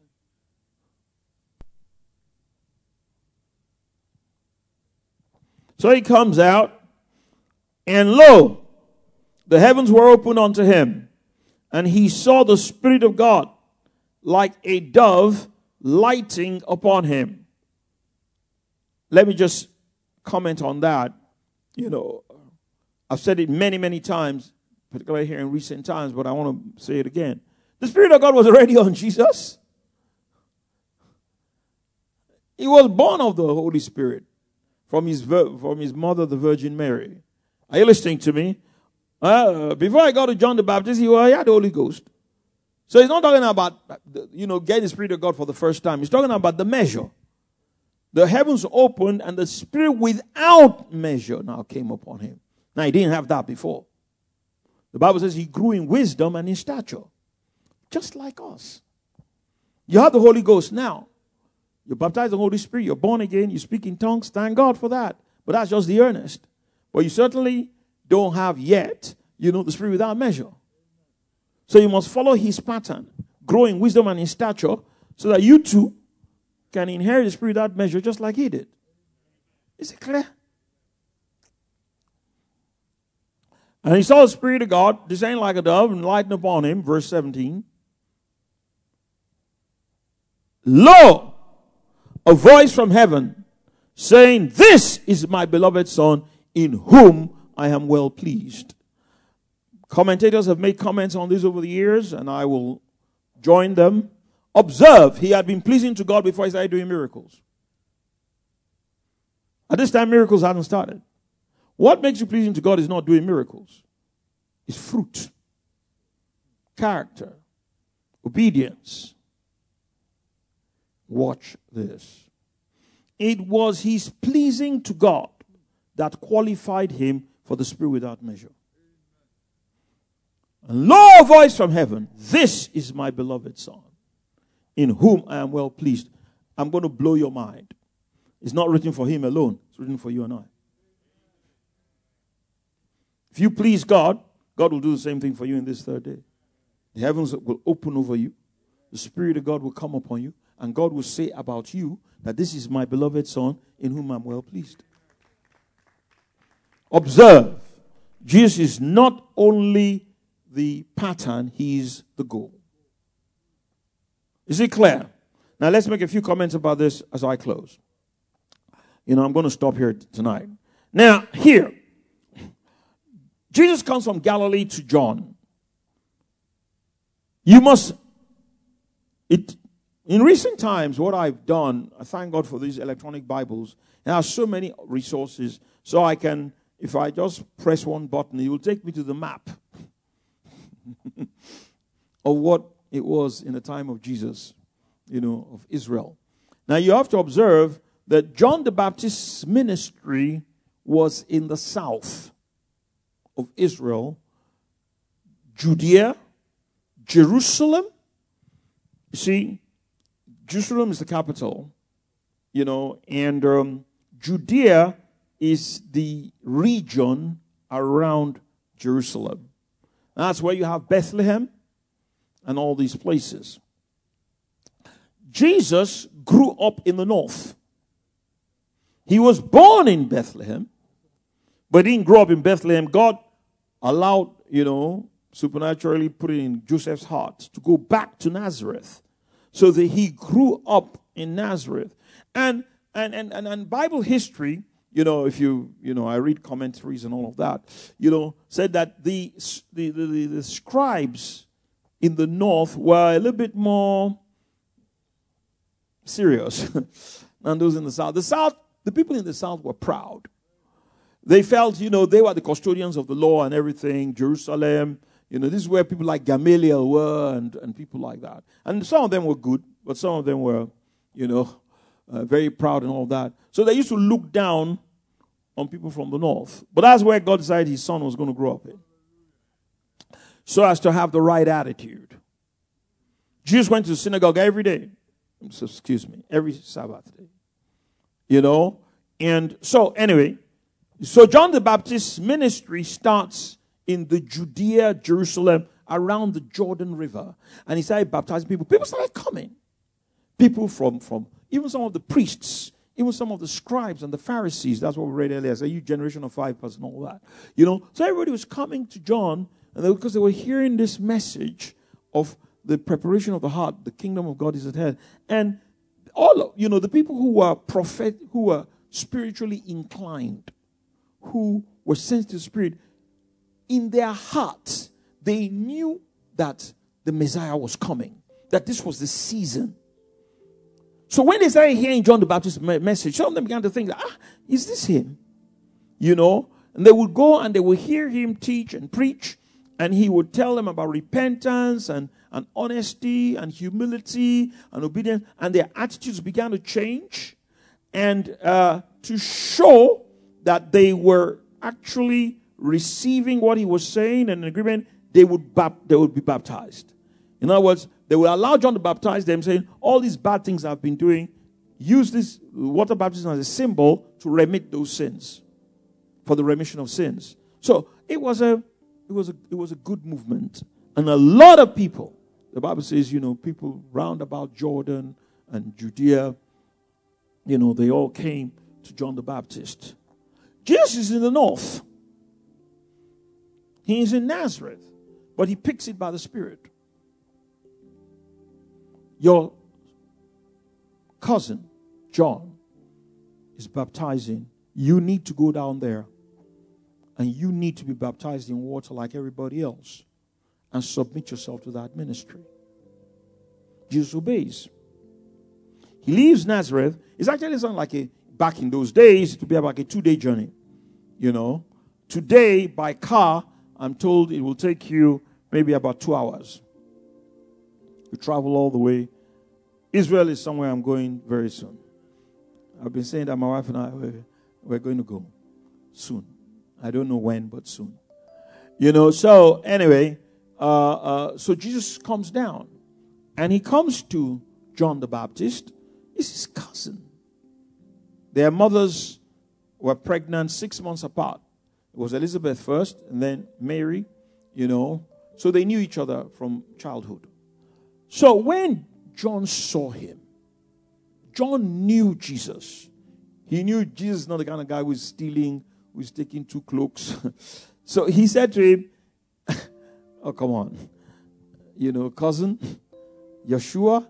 So he comes out, and lo, the heavens were opened unto him, and he saw the Spirit of God like a dove lighting upon him. Let me just comment on that. You know, I've said it many, many times, particularly here in recent times, but I want to say it again. The Spirit of God was already on Jesus. He was born of the Holy Spirit. From his from his mother, the Virgin Mary. Are you listening to me? Uh, before I got to John the Baptist, he, well, he had the Holy Ghost. So he's not talking about, you know, getting the Spirit of God for the first time. He's talking about the measure. The heavens opened and the Spirit without measure now came upon him. Now, he didn't have that before. The Bible says he grew in wisdom and in stature. Just like us. You have the Holy Ghost now. You're baptized in the Holy Spirit. You're born again. You speak in tongues. Thank God for that. But that's just the earnest. But you certainly don't have yet, you know, the Spirit without measure. So you must follow his pattern. Grow in wisdom and in stature so that you too can inherit the Spirit without measure just like he did. Is it clear? And he saw the Spirit of God descend like a dove and lighten upon him. Verse seventeen. Lo! A voice from heaven saying, this is my beloved Son in whom I am well pleased. Commentators have made comments on this over the years, and I will join them. Observe, he had been pleasing to God before he started doing miracles. At this time, miracles hadn't started. What makes you pleasing to God is not doing miracles. It's fruit, character, obedience. Watch this. It was his pleasing to God that qualified him for the Spirit without measure. And lo, a voice from heaven, this is my beloved Son, in whom I am well pleased. I'm going to blow your mind. It's not written for him alone. It's written for you and I. If you please God, God will do the same thing for you in this third day. The heavens will open over you. The Spirit of God will come upon you. And God will say about you that this is my beloved Son in whom I'm well pleased. Observe, Jesus is not only the pattern, he is the goal. Is it clear? Now let's make a few comments about this as I close. You know, I'm going to stop here t- tonight. Now, here, Jesus comes from Galilee to John. You must, it, in recent times, what I've done, I thank God for these electronic Bibles, and I have so many resources, so I can, if I just press one button, it will take me to the map of what it was in the time of Jesus, you know, of Israel. Now, you have to observe that John the Baptist's ministry was in the south of Israel, Judea, Jerusalem. You see, Jerusalem is the capital, you know, and um, Judea is the region around Jerusalem. That's where you have Bethlehem and all these places. Jesus grew up in the north. He was born in Bethlehem, but he didn't grow up in Bethlehem. God allowed, you know, supernaturally put it in Joseph's heart to go back to Nazareth. So that he grew up in Nazareth. And and, and, and and Bible history, you know, if you, you know, I read commentaries and all of that, you know, said that the the, the, the scribes in the north were a little bit more serious than those in the South. The South, the people in the South were proud. They felt, you know, they were the custodians of the law and everything. Jerusalem, you know, this is where people like Gamaliel were and, and people like that. And some of them were good, but some of them were, you know, uh, very proud and all that. So they used to look down on people from the north. But that's where God decided his son was going to grow up in, so as to have the right attitude. Jesus went to the synagogue every day. So, excuse me, every Sabbath day. You know? And so, anyway, so John the Baptist's ministry starts in the Judea, Jerusalem, around the Jordan River. And he started baptizing people. People started coming. People from, from even some of the priests, even some of the scribes and the Pharisees. That's what we read earlier. So you generation of five plus and all that. You know, so everybody was coming to John, and they, because they were hearing this message of the preparation of the heart, the kingdom of God is at hand. And all of, you know, the people who were prophet, who were spiritually inclined, who were sensitive to spirit, in their hearts, they knew that the Messiah was coming, that this was the season. So when they started hearing John the Baptist's message, some of them began to think, ah, is this him? You know, and they would go and they would hear him teach and preach, and he would tell them about repentance and, and honesty and humility and obedience, and their attitudes began to change, and uh, to show that they were actually receiving what he was saying and in agreement, they would bap- they would be baptized. In other words, they would allow John to baptize them, saying, all these bad things I've been doing, use this water baptism as a symbol to remit those sins, for the remission of sins. So it was a it was a it was a good movement. And a lot of people, the Bible says, you know, people round about Jordan and Judea, you know, they all came to John the Baptist. Jesus is in the north. He is in Nazareth, but he picks it by the Spirit. Your cousin, John, is baptizing. You need to go down there, and you need to be baptized in water like everybody else, and submit yourself to that ministry. Jesus obeys. He leaves Nazareth. It's actually not like a, back in those days, it would be like a two-day journey. You know, today by car, I'm told it will take you maybe about two hours. You travel all the way. Israel is somewhere I'm going very soon. I've been saying that my wife and I, we're, we're going to go soon. I don't know when, but soon. You know, so anyway, uh, uh, so Jesus comes down. And he comes to John the Baptist. He's his cousin. Their mothers were pregnant six months apart. It was Elizabeth first, and then Mary, you know. So they knew each other from childhood. So when John saw him, John knew Jesus. He knew Jesus is not the kind of guy who's stealing, who's taking two cloaks. So he said to him, oh, come on. You know, cousin, Yeshua,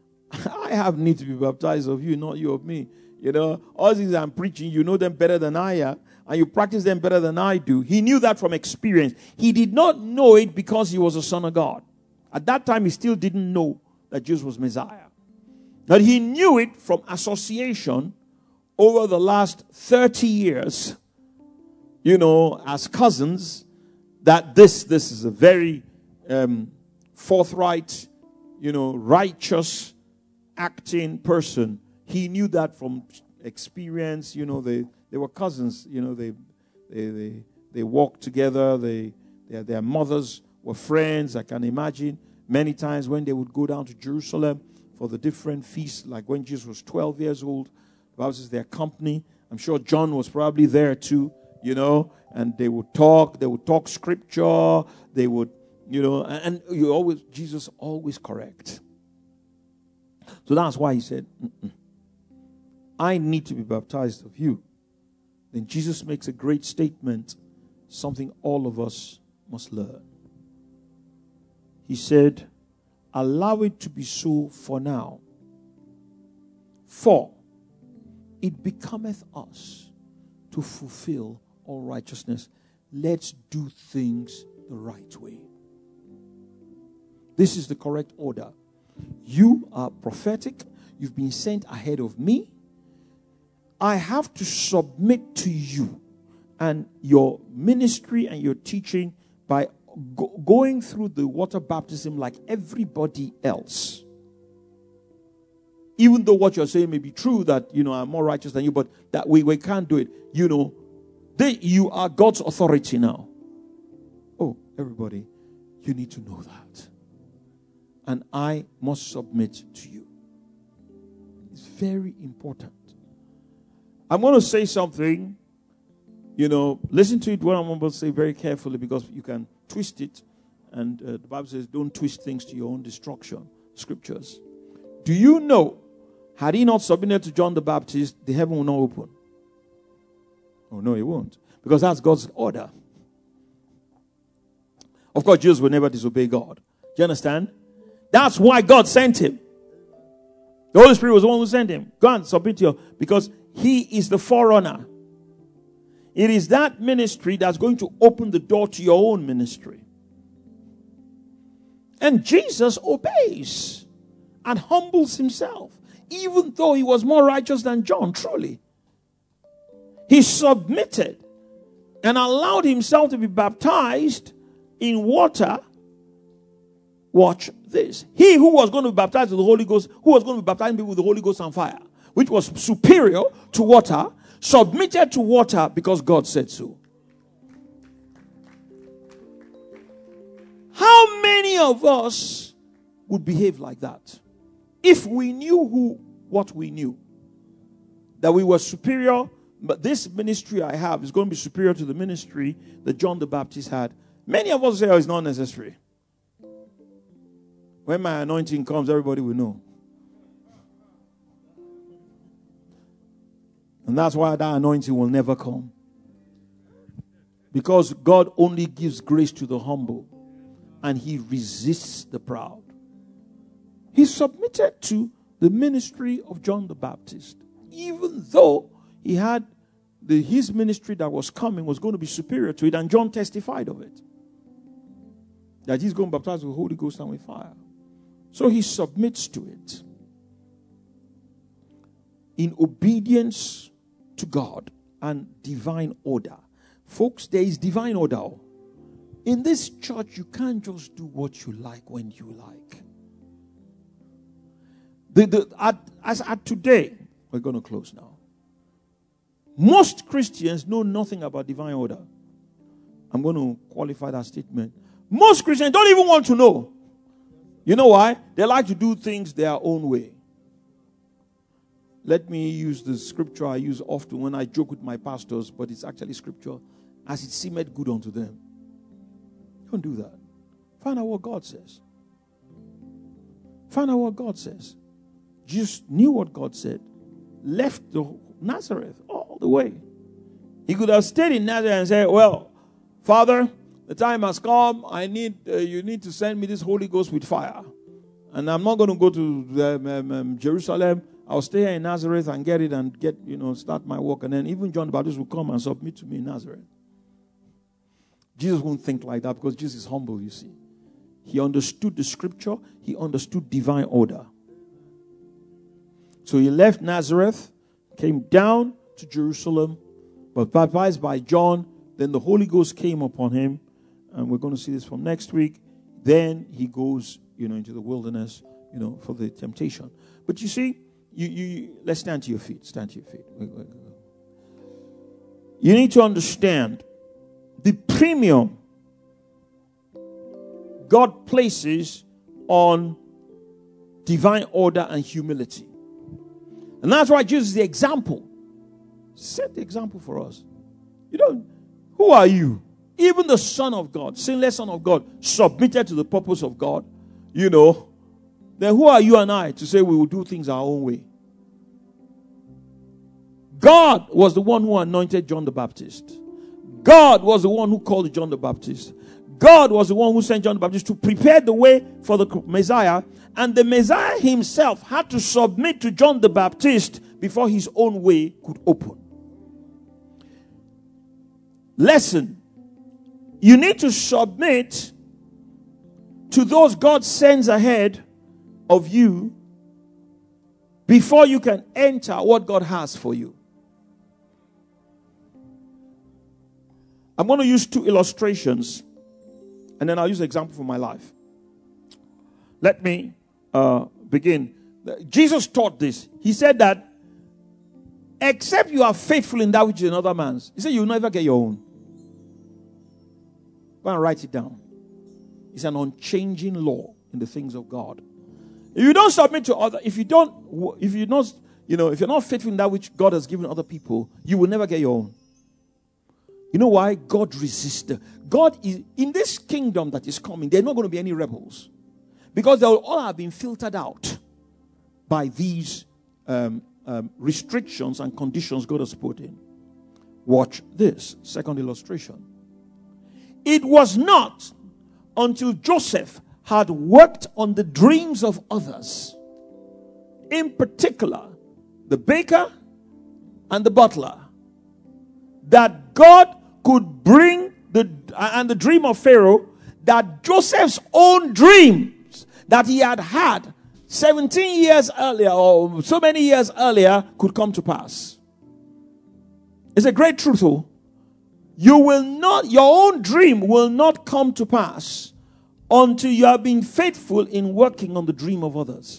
I have need to be baptized of you, not you of me. You know, all these things I'm preaching, you know them better than I am, and you practice them better than I do. He knew that from experience. He did not know it because he was a son of God. At that time, he still didn't know that Jesus was Messiah. But he knew it from association over the last thirty years, you know, as cousins, that this, this is a very um, forthright, you know, righteous, acting person. He knew that from experience. You know, they, they were cousins. You know, they they they, they walked together. They their, their mothers were friends. I can imagine many times when they would go down to Jerusalem for the different feasts, like when Jesus was twelve years old, the Bible says their company. I'm sure John was probably there too, you know, and they would talk. They would talk scripture. They would, you know, and, and you always, Jesus always correct. So that's why he said, Mm-mm. I need to be baptized of you. Then Jesus makes a great statement, something all of us must learn. He said, allow it to be so for now. For it becometh us to fulfill all righteousness. Let's do things the right way. This is the correct order. You are prophetic. you've been sent ahead of me. I have to submit to you and your ministry and your teaching by go- going through the water baptism like everybody else. Even though what you're saying may be true, that, you know, I'm more righteous than you, but that we, we can't do it. You know, they, you are God's authority now. Oh, everybody, you need to know that. And I must submit to you. It's very important. I'm going to say something, you know, listen to it what I'm about to say very carefully, because you can twist it. And uh, the Bible says, don't twist things to your own destruction. Scriptures. Do you know, had he not submitted to John the Baptist, the heaven will not open? Oh, no, it won't. Because that's God's order. Of course, Jews will never disobey God. Do you understand? That's why God sent him. The Holy Spirit was the one who sent him. Go and submit to your, because he is the forerunner. It is that ministry that's going to open the door to your own ministry. And Jesus obeys and humbles himself, even though he was more righteous than John, truly. He submitted and allowed himself to be baptized in water. Watch this. He who was going to be baptized with the Holy Ghost, who was going to be baptizing people with the Holy Ghost and fire, which was superior to water, submitted to water because God said so. How many of us would behave like that if we knew who, what we knew? That we were superior, but this ministry I have is going to be superior to the ministry that John the Baptist had. Many of us say, oh, it's not necessary. When my anointing comes, everybody will know. And that's why that anointing will never come. Because God only gives grace to the humble, and he resists the proud. He submitted to the ministry of John the Baptist, even though he had the, his ministry that was coming was going to be superior to it, and John testified of it. That he's going to baptize with the Holy Ghost and with fire. So he submits to it in obedience to God and divine order. Folks, there is divine order. In this church, you can't just do what you like when you like. The, the, at, as at today, we're going to close now. Most Christians know nothing about divine order. I'm going to qualify that statement. Most Christians don't even want to know. You know why? They like to do things their own way. Let me use the scripture I use often when I joke with my pastors, but it's actually scripture. As it seemed good unto them. Don't do that. Find out what God says. Find out what God says. Jesus knew what God said. Left the Nazareth all the way. He could have stayed in Nazareth and said, well, Father, the time has come. I need uh, you need to send me this Holy Ghost with fire. And I'm not going to go to um, um, um, Jerusalem. I'll stay here in Nazareth and get it and get, you know, start my work. And then even John the Baptist will come and submit to me in Nazareth. Jesus won't think like that because Jesus is humble, you see. He understood the scripture. He understood divine order. So he left Nazareth, came down to Jerusalem, was baptized by John. Then the Holy Ghost came upon him. And we're going to see this from next week. Then he goes, you know, into the wilderness, you know, for the temptation. But you see, you, you let's stand to your feet. Stand to your feet. You need to understand the premium God places on divine order and humility. And that's why Jesus is the example. Set the example for us. You don't, who are you? Even the Son of God, sinless Son of God, submitted to the purpose of God, you know, then who are you and I to say we will do things our own way? God was the one who anointed John the Baptist. God was the one who called John the Baptist. God was the one who sent John the Baptist to prepare the way for the Messiah. And the Messiah himself had to submit to John the Baptist before his own way could open. Lesson. You need to submit to those God sends ahead of you before you can enter what God has for you. I'm going to use two illustrations, and then I'll use an example from my life. Let me uh, begin. Jesus taught this. He said that except you are faithful in that which is another man's, he said you'll never get your own. Go and write it down. It's an unchanging law in the things of God. If you don't submit to other, if you don't, if you not, you know, if you're not faithful in that which God has given other people, you will never get your own. You know why? God resists. God is in this kingdom that is coming. There are not going to be any rebels, because they will all have been filtered out by these um, um, restrictions and conditions God has put in. Watch this second illustration. It was not until Joseph had worked on the dreams of others, in particular the baker and the butler, that God could bring the and the dream of Pharaoh, that Joseph's own dreams that he had had seventeen years earlier or so many years earlier could come to pass. It's a great truth. Oh. You will not, your own dream will not come to pass until you are being faithful in working on the dream of others.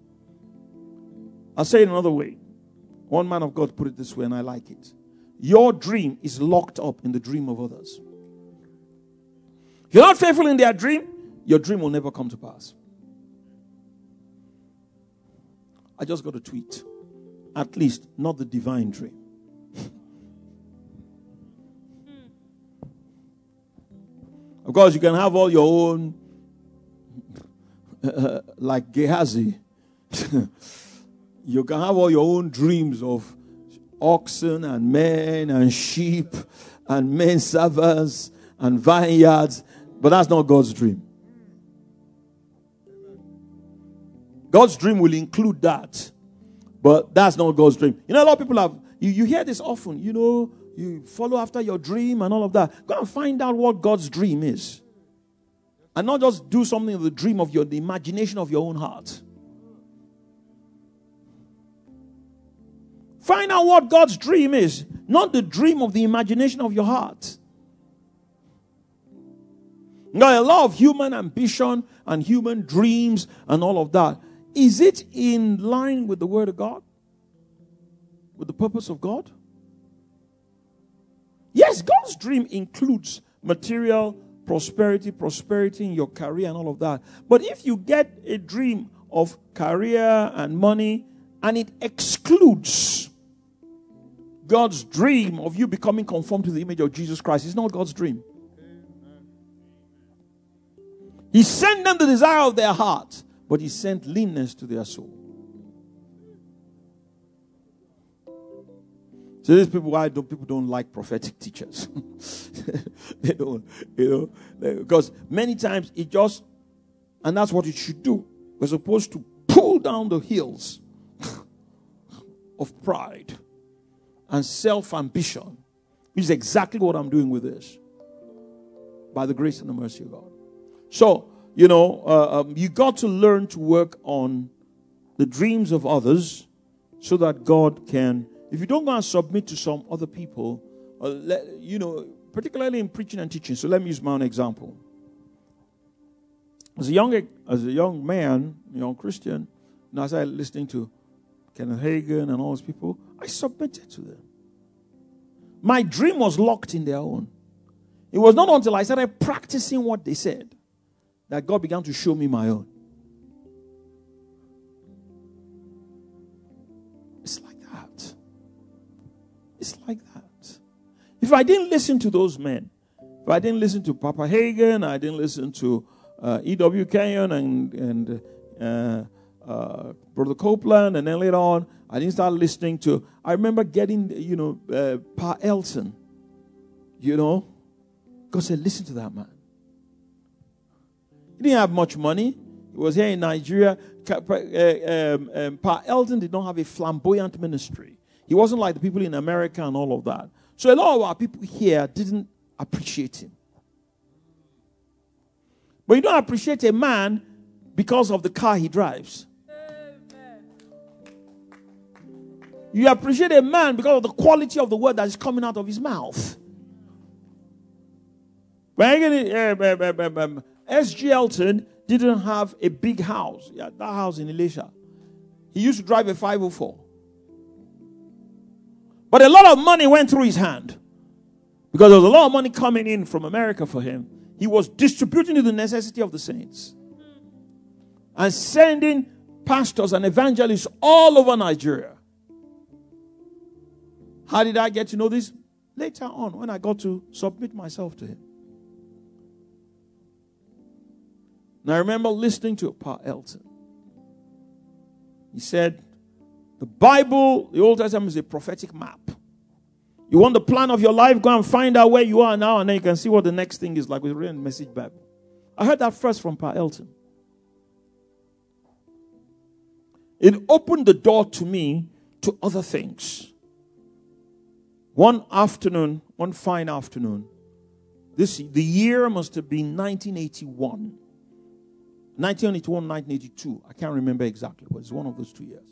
I'll say it another way. One man of God put it this way, and I like it. Your dream is locked up in the dream of others. If you're not faithful in their dream, your dream will never come to pass. I just got a tweet. At least, not the divine dream. Of course, you can have all your own, uh, like Gehazi. You can have all your own dreams of oxen and men and sheep and men servants and vineyards, but that's not God's dream. God's dream will include that, but that's not God's dream. You know, a lot of people have, you, you hear this often, you know, you follow after your dream and all of that. Go and find out what God's dream is. And not just do something of the dream of your, the imagination of your own heart. Find out what God's dream is, not the dream of the imagination of your heart. Now, a lot of human ambition and human dreams and all of that. Is it in line with the Word of God? With the purpose of God? Yes, God's dream includes material prosperity, prosperity in your career and all of that. But if you get a dream of career and money and it excludes God's dream of you becoming conformed to the image of Jesus Christ, it's not God's dream. He sent them the desire of their heart, but he sent leanness to their soul. So these people, why don't people don't like prophetic teachers? They don't, you know, because many times it just, and that's what it should do. We're supposed to pull down the hills of pride and self-ambition, which is exactly what I'm doing with this, by the grace and the mercy of God. So, you know, uh, um, you got to learn to work on the dreams of others so that God can. If you don't go and submit to some other people, uh, let, you know, particularly in preaching and teaching. So let me use my own example. As a young, as a young man, young Christian, and as I started listening to Kenneth Hagin and all those people, I submitted to them. My dream was locked in their own. It was not until I started practicing what they said that God began to show me my own. It's like that. It's like that. If I didn't listen to those men, if I didn't listen to Papa Hagin, I didn't listen to uh, E W Kenyon and, and uh, uh, Brother Copeland, and then later on, I didn't start listening to, I remember getting, you know, uh, Pa Elton, you know. God said, listen to that man. He didn't have much money. He was here in Nigeria. Uh, um, um, Pa Elton did not have a flamboyant ministry. He wasn't like the people in America and all of that. So a lot of our people here didn't appreciate him. But you don't appreciate a man because of the car he drives. Amen. You appreciate a man because of the quality of the word that is coming out of his mouth. S G Elton didn't have a big house. Yeah, that house in Elisha. He used to drive a five oh four. But a lot of money went through his hand. Because there was a lot of money coming in from America for him. He was distributing to the necessity of the saints. And sending pastors and evangelists all over Nigeria. How did I get to know this? Later on, when I got to submit myself to him. And I remember listening to Pa Elton. He said, the Bible, the Old Testament, is a prophetic map. You want the plan of your life? Go and find out where you are now, and then you can see what the next thing is like with real Message Bible. I heard that first from Pa Elton. It opened the door to me to other things. One afternoon, one fine afternoon, this the year must have been nineteen eighty-one. nineteen eighty-one, nineteen eighty-two. I can't remember exactly, but it's one of those two years.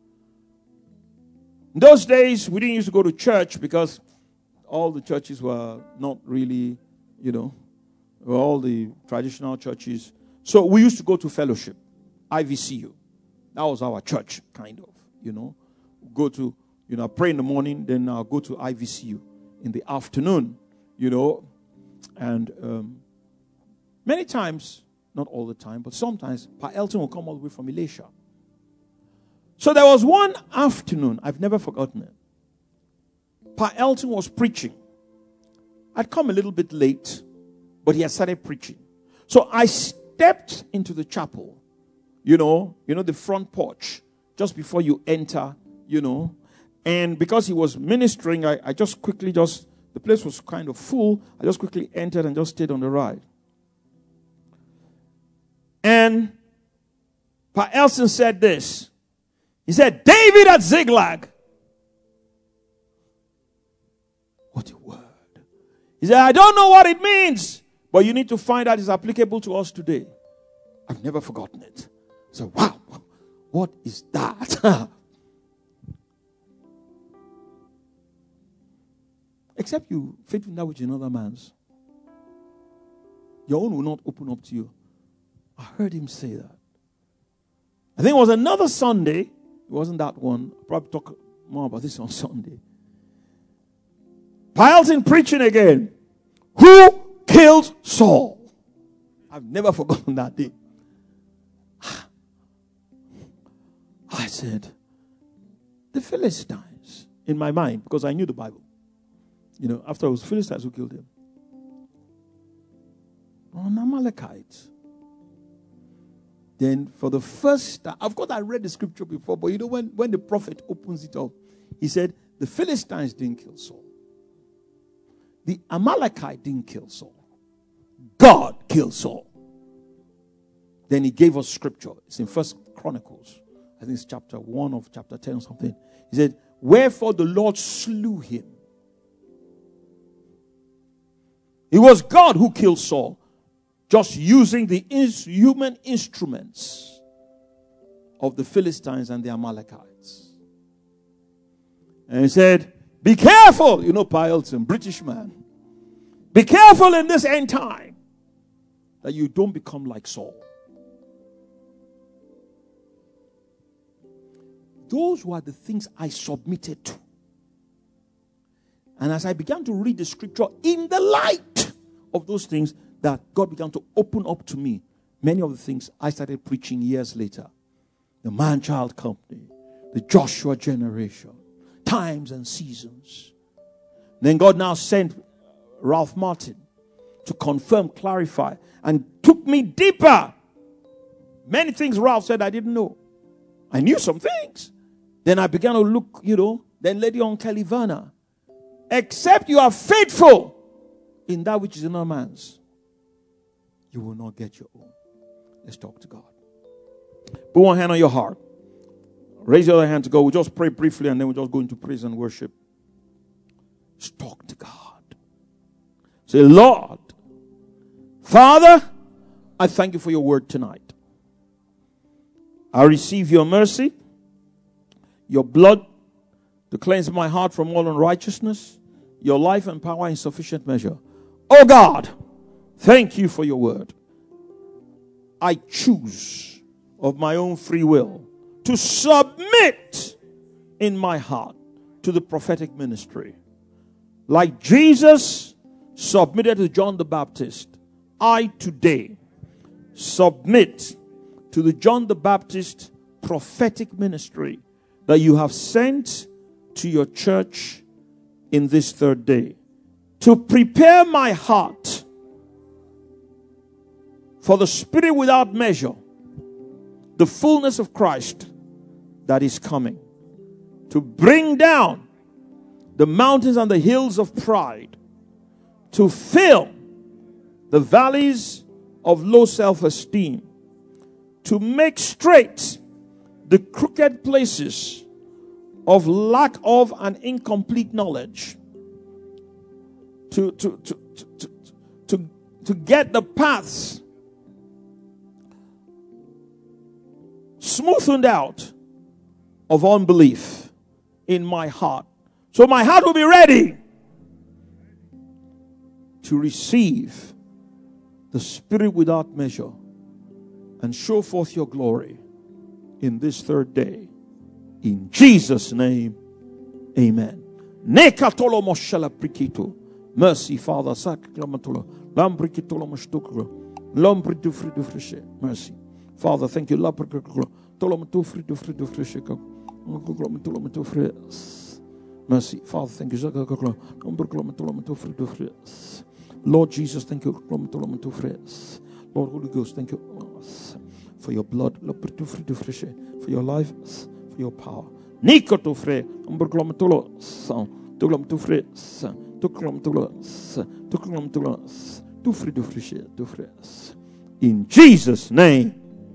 In those days, we didn't used to go to church because all the churches were not really, you know, were all the traditional churches. So we used to go to fellowship, I V C U. That was our church, kind of, you know. Go to, you know, pray in the morning, then I'll go to I V C U in the afternoon, you know. And um, many times, not all the time, but sometimes, Pa Elton will come all the way from Elisha. So there was one afternoon, I've never forgotten it. Pa Elton was preaching. I'd come a little bit late, but he had started preaching. So I stepped into the chapel, you know, you know, the front porch, just before you enter, you know. And because he was ministering, I, I just quickly just, the place was kind of full. I just quickly entered and just stayed on the ride. And Pa Elton said this. He said, David at Ziklag. What a word. He said, I don't know what it means, but you need to find out it's applicable to us today. I've never forgotten it. I said, wow, what is that? Except you faith in that which another man's. Your own will not open up to you. I heard him say that. I think it was another Sunday. It wasn't that one. I'll probably talk more about this on Sunday. Pa Elton preaching again. Who killed Saul? I've never forgotten that day. I said, the Philistines, in my mind, because I knew the Bible. You know, after it was Philistines who killed him. On Amalekites. Then for the first time, of course I read the scripture before, but you know when, when the prophet opens it up, he said, the Philistines didn't kill Saul. The Amalekite didn't kill Saul. God killed Saul. Then he gave us scripture. It's in First Chronicles. I think it's chapter one of chapter ten or something. He said, wherefore the Lord slew him. It was God who killed Saul. Just using the human instruments of the Philistines and the Amalekites. And he said, be careful, you know, Pa Elton, British man. Be careful in this end time that you don't become like Saul. Those were the things I submitted to. And as I began to read the scripture in the light of those things, that God began to open up to me many of the things I started preaching years later. The man-child company, the Joshua generation, times and seasons. Then God now sent Ralph Martin to confirm, clarify, and took me deeper. Many things Ralph said I didn't know. I knew some things. Then I began to look, you know, then Lady on Calivana. Except you are faithful in that which is in our man's, you will not get your own. Let's talk to God. Put one hand on your heart. Raise your other hand to God. We'll just pray briefly and then we'll just go into praise and worship. Let's talk to God. Say, Lord, Father, I thank you for your word tonight. I receive your mercy, your blood to cleanse my heart from all unrighteousness, your life and power in sufficient measure. Oh God, thank you for your word. I choose of my own free will to submit in my heart to the prophetic ministry. Like Jesus submitted to John the Baptist, I today submit to the John the Baptist prophetic ministry that you have sent to your church in this third day, to prepare my heart for the Spirit without measure, the fullness of Christ that is coming, to bring down the mountains and the hills of pride, to fill the valleys of low self-esteem, to make straight the crooked places of lack of and incomplete knowledge, to, to, to, to, to, to get the paths smoothened out of unbelief in my heart. So my heart will be ready to receive the Spirit without measure and show forth your glory in this third day. In Jesus' name, amen. Mercy, Father. Mercy. Father, thank you. Mercy, Father, thank you. Lord Jesus, thank you. Lord Holy Ghost, thank you for your blood, for your life, for your power. In Jesus' name.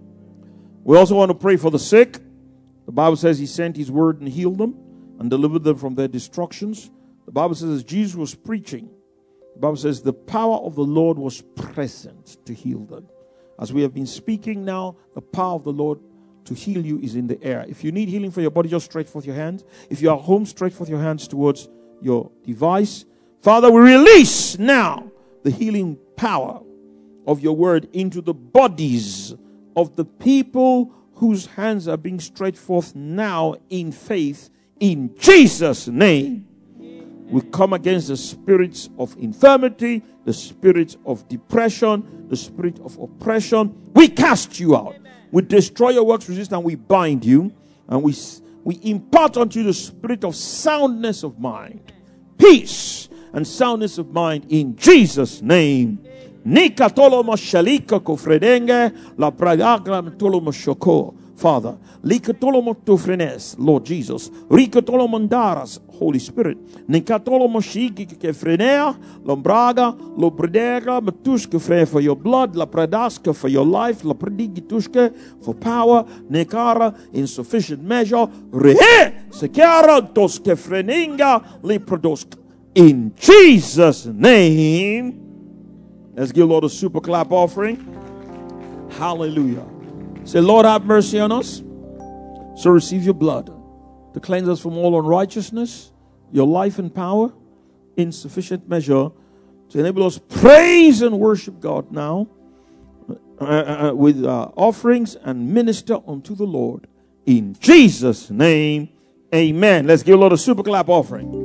We also want to pray for the sick. The Bible says he sent his word and healed them and delivered them from their destructions. The Bible says as Jesus was preaching, the Bible says the power of the Lord was present to heal them. As we have been speaking now, the power of the Lord to heal you is in the air. If you need healing for your body, just stretch forth your hands. If you are home, stretch forth your hands towards your device. Father, we release now the healing power of your word into the bodies of the people whose hands are being stretched forth now in faith, in Jesus' name. We come against the spirits of infirmity, the spirits of depression, the spirit of oppression. We cast you out. We destroy your works, resist, and we bind you. And we, we impart unto you the spirit of soundness of mind, peace, and soundness of mind in Jesus' name. Nika tolo mashalika kofredenge la pragagra tolo mashoko. Father, likatolo motofrenes, Lord Jesus, rikatolo mandaras, Holy Spirit, nikatolo moshiki kefrenea, lombraga, lobredega, matushke fre for your blood, la pradaska for your life, la predigitushke for power, nekara in sufficient measure, rehe sekara toske freninga liprodosk. In Jesus' name. Let's give Lord a super clap offering. Hallelujah. Say, Lord, have mercy on us. So receive your blood to cleanse us from all unrighteousness, your life and power in sufficient measure to enable us praise and worship God now uh, uh, with uh, offerings and minister unto the Lord. In Jesus' name, amen. Let's give Lord a super clap offering.